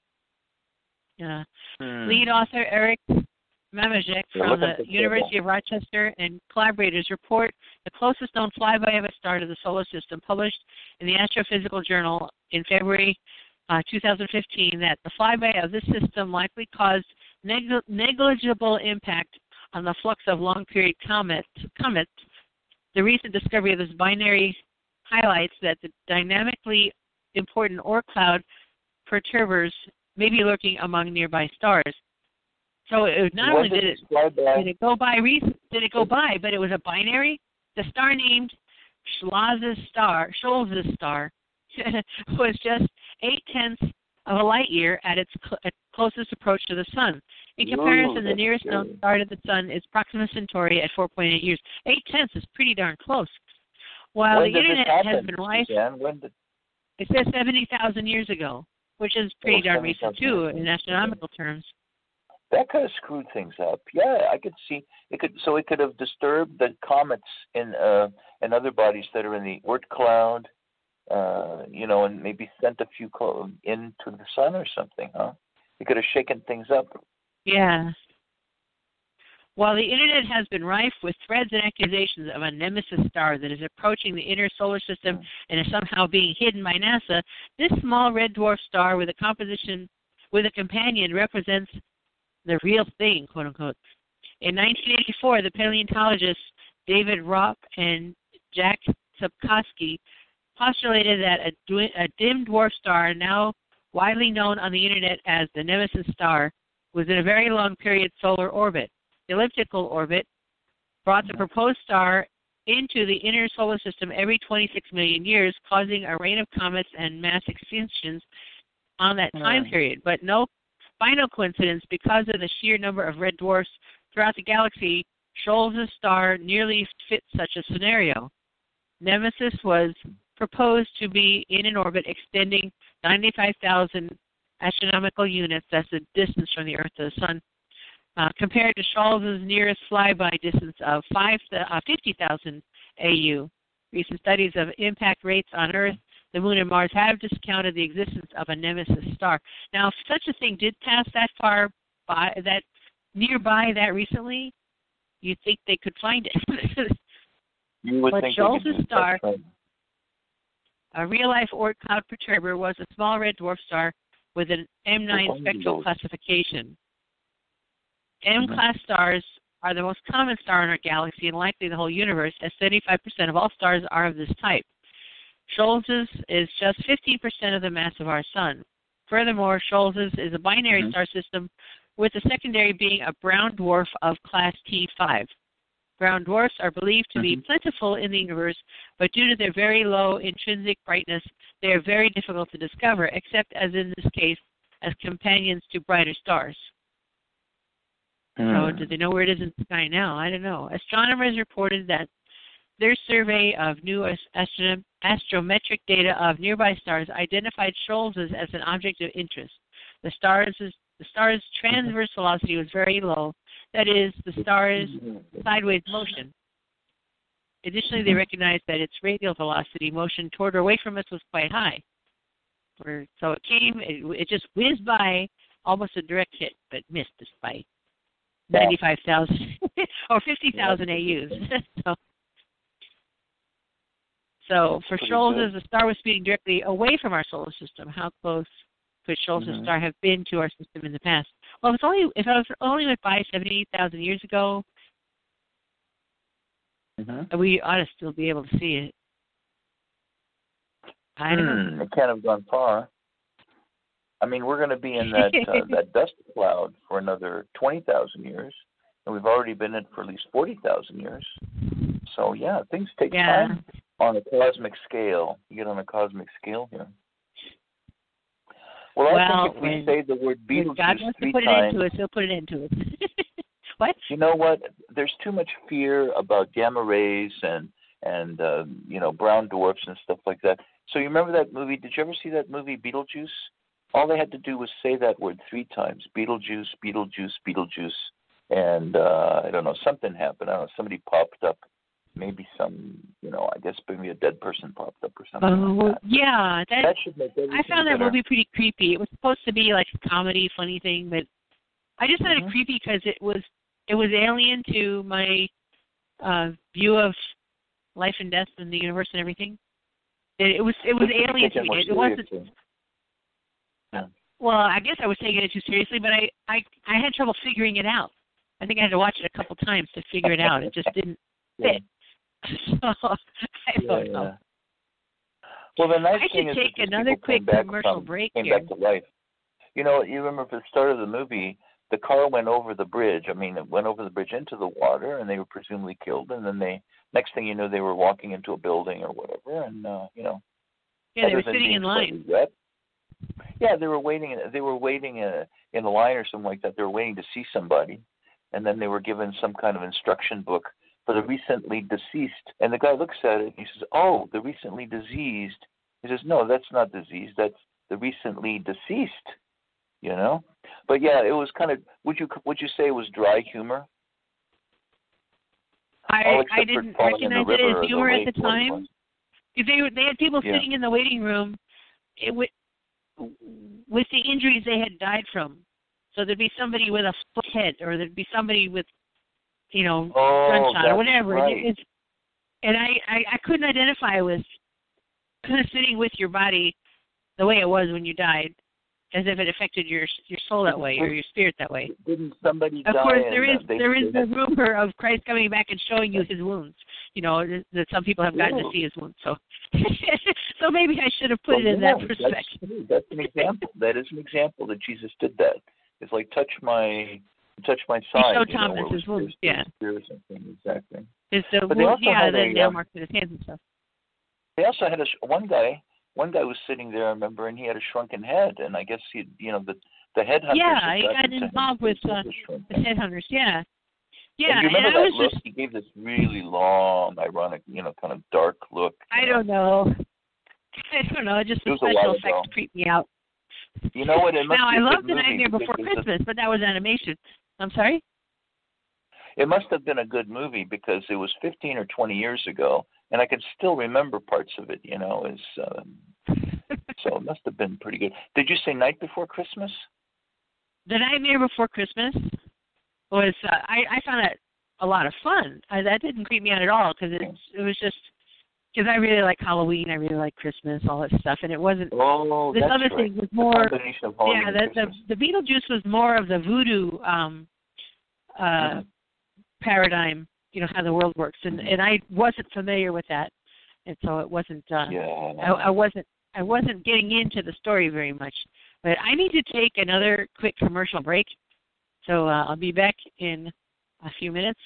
Uh, hmm. Lead author Eric Mamajek from the University of Rochester and collaborators report the closest known flyby of a star to the solar system, published in the Astrophysical Journal in February uh, two thousand fifteen, that the flyby of this system likely caused neg- negligible impact on the flux of long-period comets. comets. The recent discovery of this binary highlights that the dynamically important Oort cloud perturbers may be lurking among nearby stars. So it, not what only did it did it go by did it go by, but it was a binary. The star named Scholz's star, Scholz's star, was just eight tenths of a light year at its cl- at closest approach to the sun. In comparison, Ooh, the nearest known star to the sun is Proxima Centauri at four point eight years. Eight tenths is pretty darn close. While when the internet happen, has been rife, when did... it says seventy thousand years ago, which is pretty oh, darn recent too in astronomical terms. That could have screwed things up. Yeah, I could see it could. So it could have disturbed the comets in uh, and other bodies that are in the Oort cloud, uh, you know, and maybe sent a few cl- into the sun or something, huh? It could have shaken things up. Yeah. While the internet has been rife with threads and accusations of a nemesis star that is approaching the inner solar system and is somehow being hidden by NASA, this small red dwarf star with a composition with a companion represents the real thing, quote unquote. In nineteen eighty-four, the paleontologists David Ropp and Jack Subkowski postulated that a, a dim dwarf star, now widely known on the internet as the Nemesis star, was in a very long period solar orbit. The elliptical orbit brought the proposed star into the inner solar system every twenty-six million years, causing a rain of comets and mass extinctions on that time mm. period. But no final coincidence, because of the sheer number of red dwarfs throughout the galaxy, Scholz's star nearly fits such a scenario. Nemesis was proposed to be in an orbit extending ninety-five thousand astronomical units, that's the distance from the Earth to the Sun, uh, compared to Scholz's nearest flyby distance of five, uh, fifty thousand A U. Recent studies of impact rates on Earth, the Moon, and Mars have discounted the existence of a nemesis star. Now, if such a thing did pass that far by, that nearby, that recently, you'd think they could find it. You would but think Scholz's star, a real-life Oort cloud perturber, was a small red dwarf star with an M nine spectral classification. M-class stars are the most common star in our galaxy and likely the whole universe, as seventy-five percent of all stars are of this type. Scholz's is just fifteen percent of the mass of our sun. Furthermore, Shoals's is a binary mm-hmm. star system, with the secondary being a brown dwarf of class T five. Brown dwarfs are believed to mm-hmm. be plentiful in the universe, but due to their very low intrinsic brightness, they are very difficult to discover, except as in this case, as companions to brighter stars. Mm. So do they know where it is in the sky now? I don't know. Astronomers reported that their survey of new astro- astrometric data of nearby stars identified Shoals's as an object of interest. The star's, the star's transverse velocity was very low, that is, the star's sideways motion. Additionally, they recognized that its radial velocity motion toward or away from us was quite high. Or, so it came, it, it just whizzed by, almost a direct hit, but missed us by ninety-five thousand or fifty thousand A Us. so, so for Shoals's, the star was speeding directly away from our solar system. How close could Shoals's mm-hmm. star have been to our system in the past? Well, if it's only if it was only went by seventy thousand years ago, mm-hmm. we ought to still be able to see it. I don't hmm, know. It can't have gone far. I mean, we're going to be in that uh, that dust cloud for another twenty thousand years, and we've already been in it for at least forty thousand years. So, yeah, things take yeah. time on a cosmic scale. You get on a cosmic scale here. Well, I well, think if we say the word Beetlejuice God wants three to put times, it into us, he'll put it into us. What? You know what? There's too much fear about gamma rays and, and uh, you know, brown dwarfs and stuff like that. So you remember that movie? Did you ever see that movie, Beetlejuice? All they had to do was say that word three times, Beetlejuice, Beetlejuice, Beetlejuice, and uh, I don't know, something happened. I don't know, somebody popped up, maybe some, you know, I guess maybe a dead person popped up or something Oh, like that. yeah. That, that should make everything I found that better. movie pretty creepy. It was supposed to be like a comedy, funny thing, but I just found mm-hmm. it creepy because it was, it was alien to my uh, view of life and death and the universe and everything. It, it was it was alien to me. It, it wasn't. Yeah. Well, I guess I was taking it too seriously, but I, I I had trouble figuring it out. I think I had to watch it a couple times to figure it out. It just didn't fit. So I don't yeah, know. Yeah. Well, the nice I thing should is take that another quick back commercial from, break came here. back to life. You know, you remember at the start of the movie, the car went over the bridge. I mean, it went over the bridge into the water, and they were presumably killed. And then they, next thing you know, they were walking into a building or whatever, and uh, you know. Yeah, they were sitting in line. Wet, yeah, they were waiting. They were waiting in a, in a line or something like that. They were waiting to see somebody, and then they were given some kind of instruction book for the recently deceased. And the guy looks at it and he says, "Oh, the recently diseased." He says, "No, that's not diseased. That's the recently deceased." You know. But yeah, it was kind of. Would you would you say it was dry humor? I I didn't recognize it as humor at the time. Because they they had people yeah. sitting in the waiting room, it, with with the injuries they had died from. So there'd be somebody with a foot head, or there'd be somebody with, you know, oh, gunshot or whatever. Right. And, it's, and I, I I couldn't identify with kind of sitting with your body the way it was when you died, as if it affected your your soul that way or your spirit that way. Didn't somebody Of die? course, there and, is uh, they, there is they, the rumor of Christ coming back and showing you his wounds. You know that some people have gotten Ooh. to see his wounds. So, so maybe I should have put well, it in yeah, that perspective. That's, that's an example. That is an example that Jesus did that. It's like touch my touch my side. He showed you Thomas know, his wounds. Yeah. Or something. Exactly. His uh, But they wounds, also yeah, had the a, nail um, marks in his hands and stuff. They also had a one guy. One guy was sitting there, I remember, and he had a shrunken head, and I guess he, you know, the the headhunters. Yeah, he got got involved with uh, the headhunters. Yeah, yeah. And you remember and I that was look? just, He gave this really long, ironic, you know, kind of dark look. I don't know. I don't know. Just the special effects creeped me out. You know what? It must now be I a love good The movie Nightmare Before Christmas, but that was animation. I'm sorry. It must have been a good movie because it was fifteen or twenty years ago, and I can still remember parts of it. You know, is um, so it must have been pretty good. Did you say Night Before Christmas? The Nightmare Before Christmas was uh, I I found it a lot of fun. I, that didn't creep me out at all because it it was just because I really like Halloween, I really like Christmas, all that stuff, and it wasn't. Oh, this that's other right. thing was more. The of Halloween yeah, the, and the the Beetlejuice was more of the voodoo um, uh, mm-hmm. paradigm. You know how the world works, and and I wasn't familiar with that, and so it wasn't. Uh, yeah. I, I wasn't. I wasn't getting into the story very much. But I need to take another quick commercial break, so uh, I'll be back in a few minutes.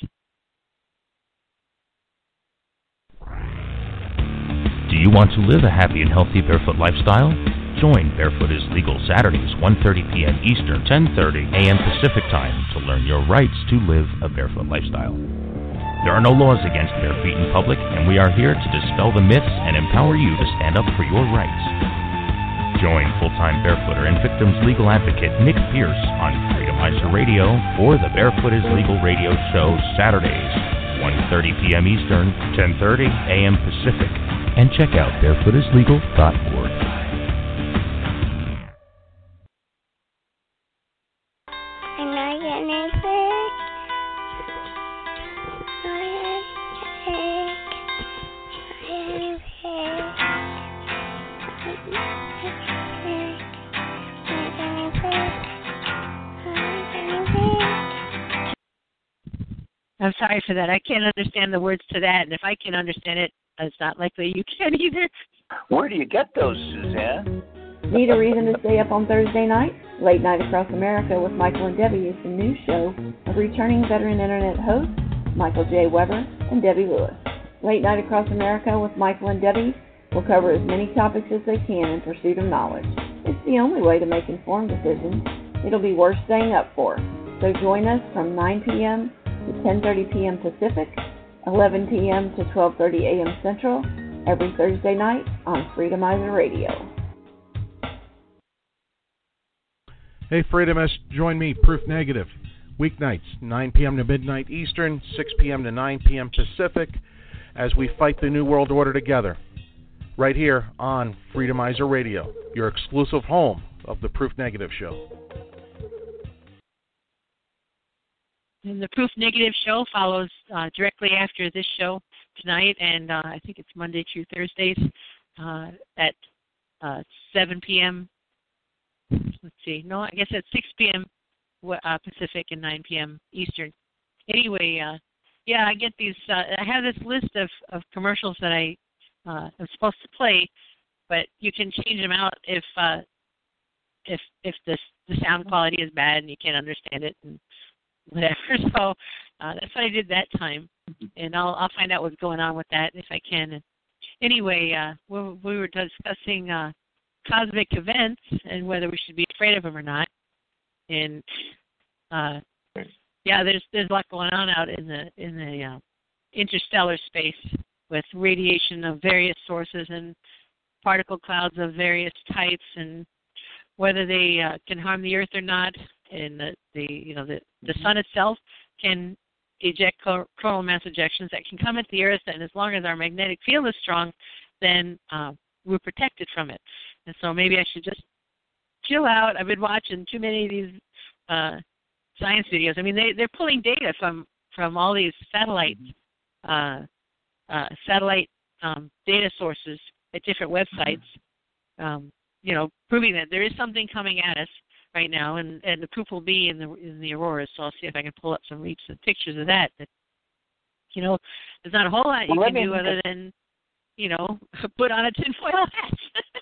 Do you want to live a happy and healthy barefoot lifestyle? Join Barefoot is Legal Saturdays, one thirty p.m. Eastern, ten thirty a.m. Pacific Time to learn your rights to live a barefoot lifestyle. There are no laws against bare feet in public, and we are here to dispel the myths and empower you to stand up for your rights. Join full-time barefooter and victims legal advocate Nick Pierce on Freedomizer Radio for the Barefoot is Legal Radio Show Saturdays, one thirty p.m. Eastern, ten thirty a.m. Pacific, and check out barefoot is legal dot org. I'm sorry for that. I can't understand the words to that, and if I can understand it, it's not likely you can either. Where do you get those, Suzanne? Need a reason to stay up on Thursday night? Late Night Across America with Michael and Debbie is the new show of returning veteran Internet hosts Michael J. Weber and Debbie Lewis. Late Night Across America with Michael and Debbie will cover as many topics as they can in pursuit of knowledge. It's the only way to make informed decisions. It'll be worth staying up for. So join us from nine p.m. to ten thirty p.m. Pacific, eleven p.m. to twelve thirty a.m. Central, every Thursday night on Freedomizer Radio. Hey, Freedomists, join me, Proof Negative, weeknights, nine p.m. to midnight Eastern, six p.m. to nine p.m. Pacific, as we fight the New World Order together, right here on Freedomizer Radio, your exclusive home of the Proof Negative Show. And the Proof Negative show follows uh, directly after this show tonight, and uh, I think it's Monday through Thursdays uh, at uh, seven p.m. Let's see. No, I guess at six p.m. Uh, Pacific and nine p.m. Eastern. Anyway, uh, yeah, I get these. Uh, I have this list of, of commercials that I uh, am supposed to play, but you can change them out if uh, if if the the sound quality is bad and you can't understand it and whatever. So uh, that's what I did that time, and I'll I'll find out what's going on with that if I can. And anyway, uh, we, we were discussing uh, cosmic events and whether we should be afraid of them or not. And uh, yeah, there's there's a lot going on out in the in the uh, interstellar space with radiation of various sources and particle clouds of various types, and whether they uh, can harm the Earth or not. And the, the you know the, the sun itself can eject coronal mass ejections that can come at the Earth, and as long as our magnetic field is strong, then uh, we're protected from it. And so maybe I should just chill out. I've been watching too many of these uh, science videos. I mean, they they're pulling data from from all these satellite uh, uh, satellite um, data sources at different websites. Um, you know, proving that there is something coming at us right now, and, and the proof will be in the in the auroras. So I'll see if I can pull up some recent pictures of that. But, you know, there's not a whole lot you well, can do other than, you know, put on a tinfoil hat.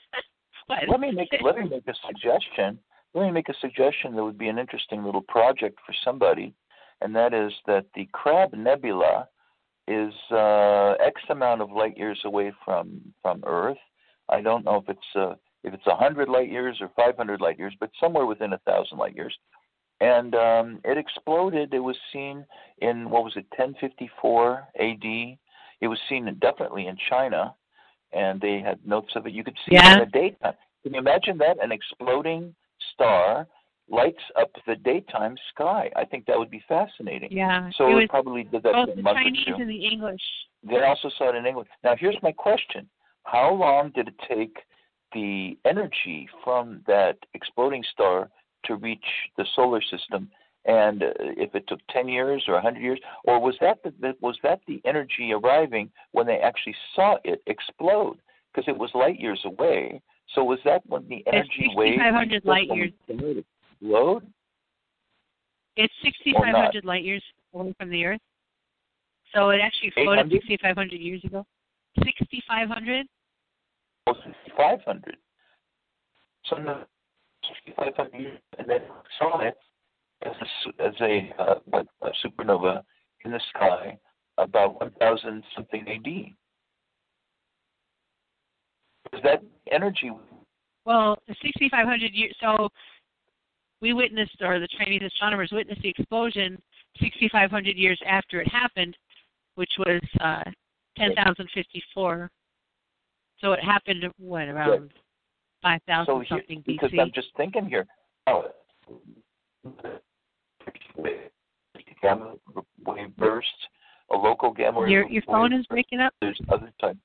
let me make let me make a suggestion. Let me make a suggestion that would be an interesting little project for somebody, and that is that the Crab Nebula is uh, X amount of light years away from from Earth. I don't know if it's uh, if it's one hundred light years or five hundred light years, but somewhere within one thousand light years. And um, it exploded. It was seen in, what was it, ten fifty-four A D. It was seen definitely in China, and they had notes of it. You could see yeah. it in the daytime. Can you imagine that? An exploding star lights up the daytime sky. I think that would be fascinating. Yeah. So it we was probably did that both in a the month Chinese or two. and the English. They also saw it in England. Now, here's my question. How long did it take the energy from that exploding star to reach the solar system? And uh, if it took ten years or one hundred years, or was that the, was that the energy arriving when they actually saw it explode? Because it was light years away. So was that when the energy wave sixty-five hundred light years explode? It's sixty-five hundred light years away from the Earth. So it actually floated sixty-five hundred years ago. sixty-five hundred? Oh, sixty-five hundred. So, no, sixty-five hundred years, and then saw it as a, as a, uh, what, a supernova in the sky about one thousand something A D. Was that energy? Well, sixty-five hundred years. So we witnessed, or the Chinese astronomers witnessed the explosion sixty-five hundred years after it happened, which was uh, ten thousand fifty-four. So it happened, what, around five thousand so something here, B C? Because I'm just thinking here, oh, gamma wave burst, a local gamma wave. Your, your phone is breaking up? There's other types.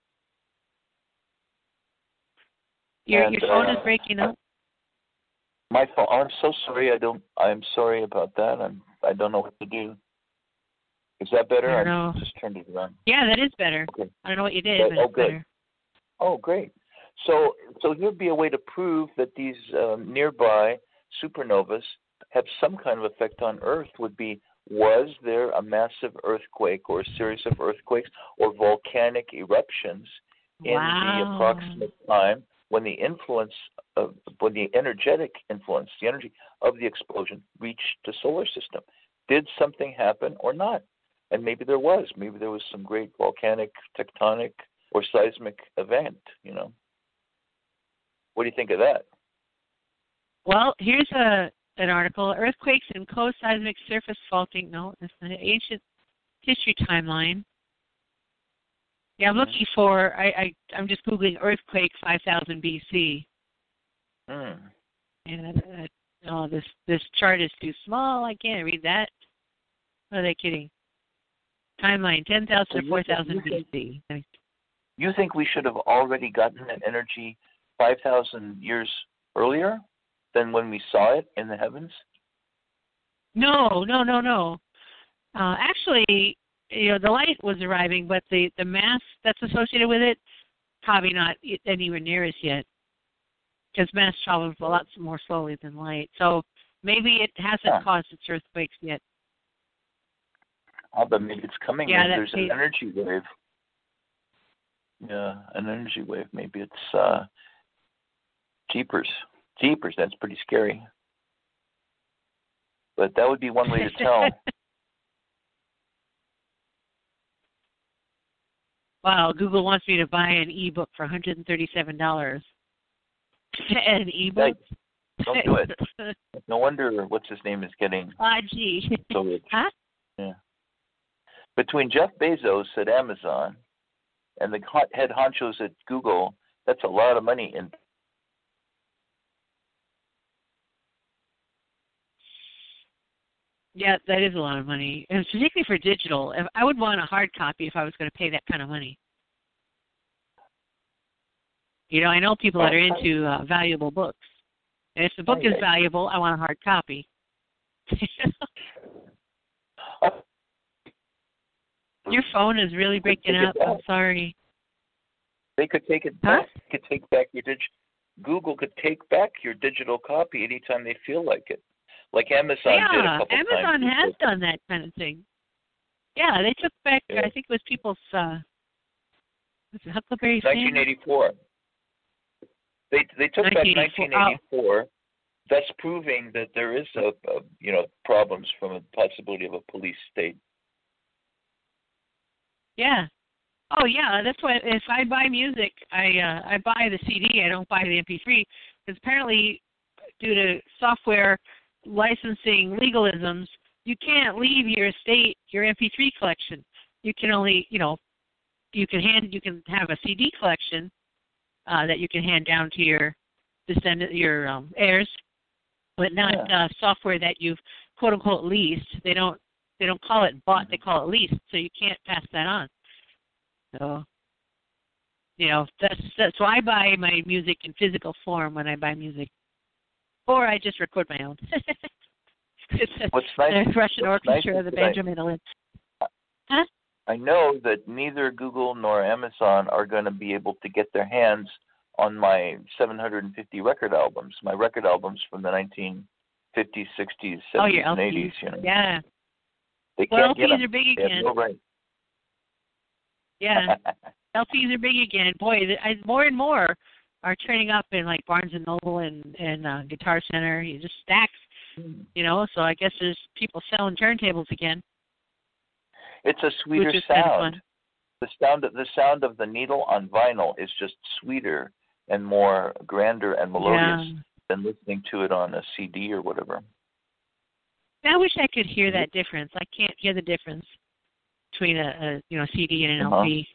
Your, and, your phone uh, is breaking up? My phone. I'm so sorry. I don't. I'm sorry about that. I'm. I don't know what to do. Is that better? I don't know. I just turned it around. Yeah, that is better. Okay. I don't know what you did, But, but oh, it's good. better. Oh, great. So, so here'd be a way to prove that these um, nearby supernovas have some kind of effect on Earth. Would be, was there a massive earthquake or a series of earthquakes or volcanic eruptions in Wow. the approximate time when the influence of, when the energetic influence, the energy of the explosion reached the solar system? Did something happen or not? And maybe there was. Maybe there was some great volcanic, tectonic, or seismic event, you know. What do you think of that? Well, here's a an article, Earthquakes and Co-Seismic Surface Faulting. No, it's an ancient history timeline. Yeah, I'm looking for, I, I, I'm just Googling earthquake five thousand B C. Hmm. And uh, oh, this, this chart is too small. I can't read that. What are they kidding? Timeline, ten thousand So to you four think- thousand you B C. You think we should have already gotten that energy five thousand years earlier than when we saw it in the heavens? No, no, no, no. Uh, actually, you know, the light was arriving, but the, the mass that's associated with it, probably not anywhere near us yet, because mass travels a lot more slowly than light. So maybe it hasn't Huh. caused its earthquakes yet. Oh, but maybe it's coming. Yeah, Maybe that there's an may- energy wave. Yeah, an energy wave. Maybe it's uh, jeepers. Jeepers, that's pretty scary. But that would be one way to tell. Wow, Google wants me to buy an ebook for one hundred thirty-seven dollars. An ebook? Don't do it. No wonder what's his name is getting Ah, gee. so rich. Huh? Yeah. Between Jeff Bezos at Amazon and the hot head honchos at Google, that's a lot of money in. Yeah, that is a lot of money, and particularly for digital. If I would want a hard copy if I was going to pay that kind of money. You know, I know people that are into uh, valuable books, and if the book is valuable, I want a hard copy. Your phone is really breaking up. I'm sorry. They could take it Huh? back. Could take back your dig. Google could take back your digital copy anytime they feel like it, like Amazon yeah, did a couple Amazon times. has done that kind of thing. Yeah, they took back. Yeah. I think it was people's uh, was it Huckleberry Finn? nineteen eighty-four. They they took back nineteen eighty-four, thus proving that there is a, a you know problems from a possibility of a police state. Yeah. Oh yeah, that's why if I buy music, I uh, I buy the C D. I don't buy the M P three because apparently, due to software licensing legalisms, you can't leave your estate your M P three collection. You can only you know you can hand you can have a C D collection uh, that you can hand down to your descendant your um, heirs, but not Yeah. uh, software that you've quote unquote leased. They don't they don't call it bought. They call it leased. So you can't pass that on. So, you know, that's, that's why I buy my music in physical form when I buy music. Or I just record my own. It's a, What's nice, the Russian what's Orchestra, nice the is that I- Benjamin Lin. Huh? I know that neither Google nor Amazon are going to be able to get their hands on my seven hundred fifty record albums, my record albums from the nineteen fifties, sixties, Oh, seventies, your and L Ps. eighties. You know, Yeah. they Well, can't get L Ps them. are big They have again. no right. Yeah. L Ps are big again. Boy, the- I, more and more are turning up in like Barnes and Noble and and uh, Guitar Center. You just stacks, you know. So I guess there's people selling turntables again. It's a sweeter sound. The sound of the sound of the needle on vinyl is just sweeter and more grander and melodious yeah. than listening to it on a C D or whatever. I wish I could hear that difference. I can't hear the difference between a, a you know C D and an uh-huh. L P.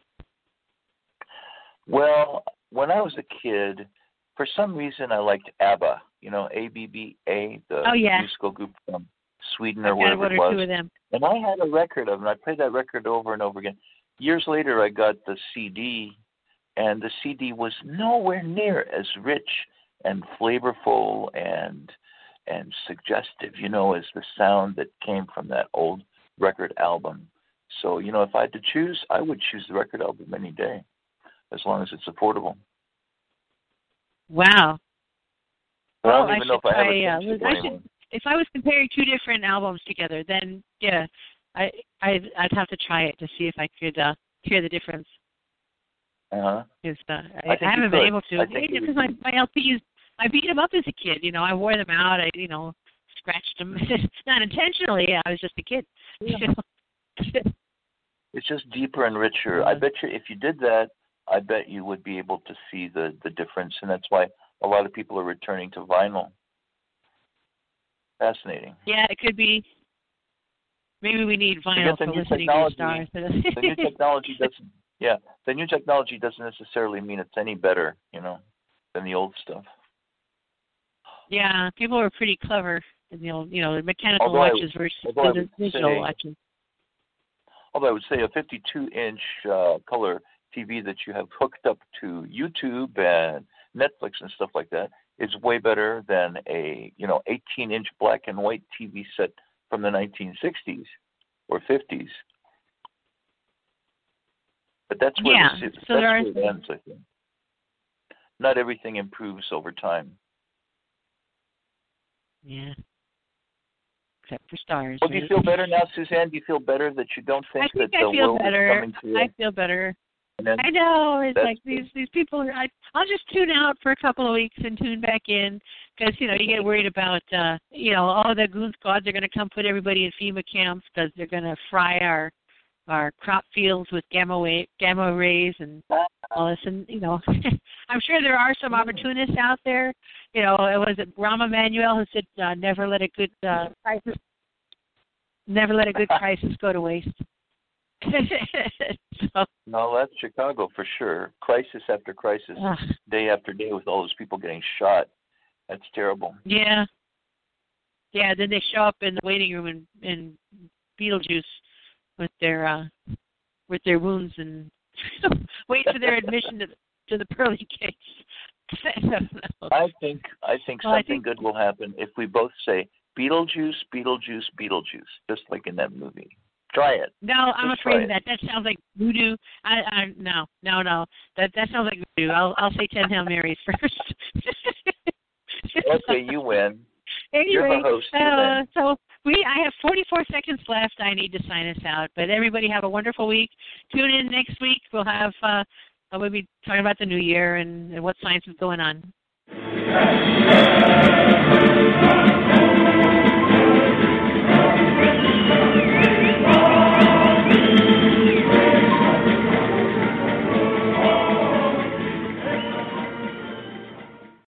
Well, when I was a kid, for some reason I liked ABBA. You know, A B B A, the oh, yeah. musical group from Sweden I've or wherever got it one or was. two of them. And I had a record of them. I played that record over and over again. Years later, I got the C D, and the C D was nowhere near as rich and flavorful and and suggestive, you know, as the sound that came from that old record album. So, you know, if I had to choose, I would choose the record album any day, as long as it's affordable. Wow. But well, I don't even I know if I have try, a uh, I should, if I was comparing two different albums together, then, yeah, I, I'd, I'd have to try it to see if I could uh, hear the difference. Uh-huh. Because uh, I, I, I haven't been able to. Because my, my L Ps, I beat them up as a kid. You know, I wore them out. I, you know, scratched them. Not intentionally. I was just a kid. Yeah. You know? It's just deeper and richer. I bet you if you did that, I bet you would be able to see the, the difference, and that's why a lot of people are returning to vinyl. Fascinating. Yeah, it could be. Maybe we need vinyl for listening to stars. The new technology doesn't. Yeah, the new technology doesn't necessarily mean it's any better, you know, than the old stuff. Yeah, people were pretty clever in the old, you know, the mechanical although watches I, versus the digital say, watches. Although I would say a fifty-two inch uh, color T V that you have hooked up to YouTube and Netflix and stuff like that is way better than a, you know, eighteen inch black and white T V set from the nineteen sixties or fifties. But that's where, yeah, the, so that's there where are it ends, I think. Not everything improves over time. Yeah. Except for stars. Well, do you right? feel better now, Suzanne? Do you feel better that you don't think, I think that I the feel world better. is coming to I feel better. Then, I know. It's like good. these these people. I, I'll just tune out for a couple of weeks and tune back in because, you know, you get worried about, uh, you know, all the goon squads are going to come put everybody in FEMA camps because they're going to fry our our crop fields with gamma wave, gamma rays and all this. And, you know, I'm sure there are some opportunists out there. You know, it was it Rahm Emanuel who said, uh, never let a good uh, crisis, never let a good crisis go to waste. so, no, that's Chicago for sure. Crisis after crisis, uh, day after day with all those people getting shot. That's terrible. Yeah. Yeah, then they show up in the waiting room in, in Beetlejuice with their uh, with their wounds and wait for their admission to the, to the pearly gates. I don't know. I think I think well, something I think, good will happen if we both say Beetlejuice, Beetlejuice, Beetlejuice, just like in that movie. Try it. No, I'm just afraid of that. That sounds like voodoo. I, I no, no, no. That that sounds like voodoo. I'll I'll say ten Hail Marys first. Okay, you win. Anyway, You're the host. You uh, win. so we I have forty-four seconds left. I need to sign us out. But everybody have a wonderful week. Tune in next week. We'll have uh, we'll be talking about the new year and, and what science is going on.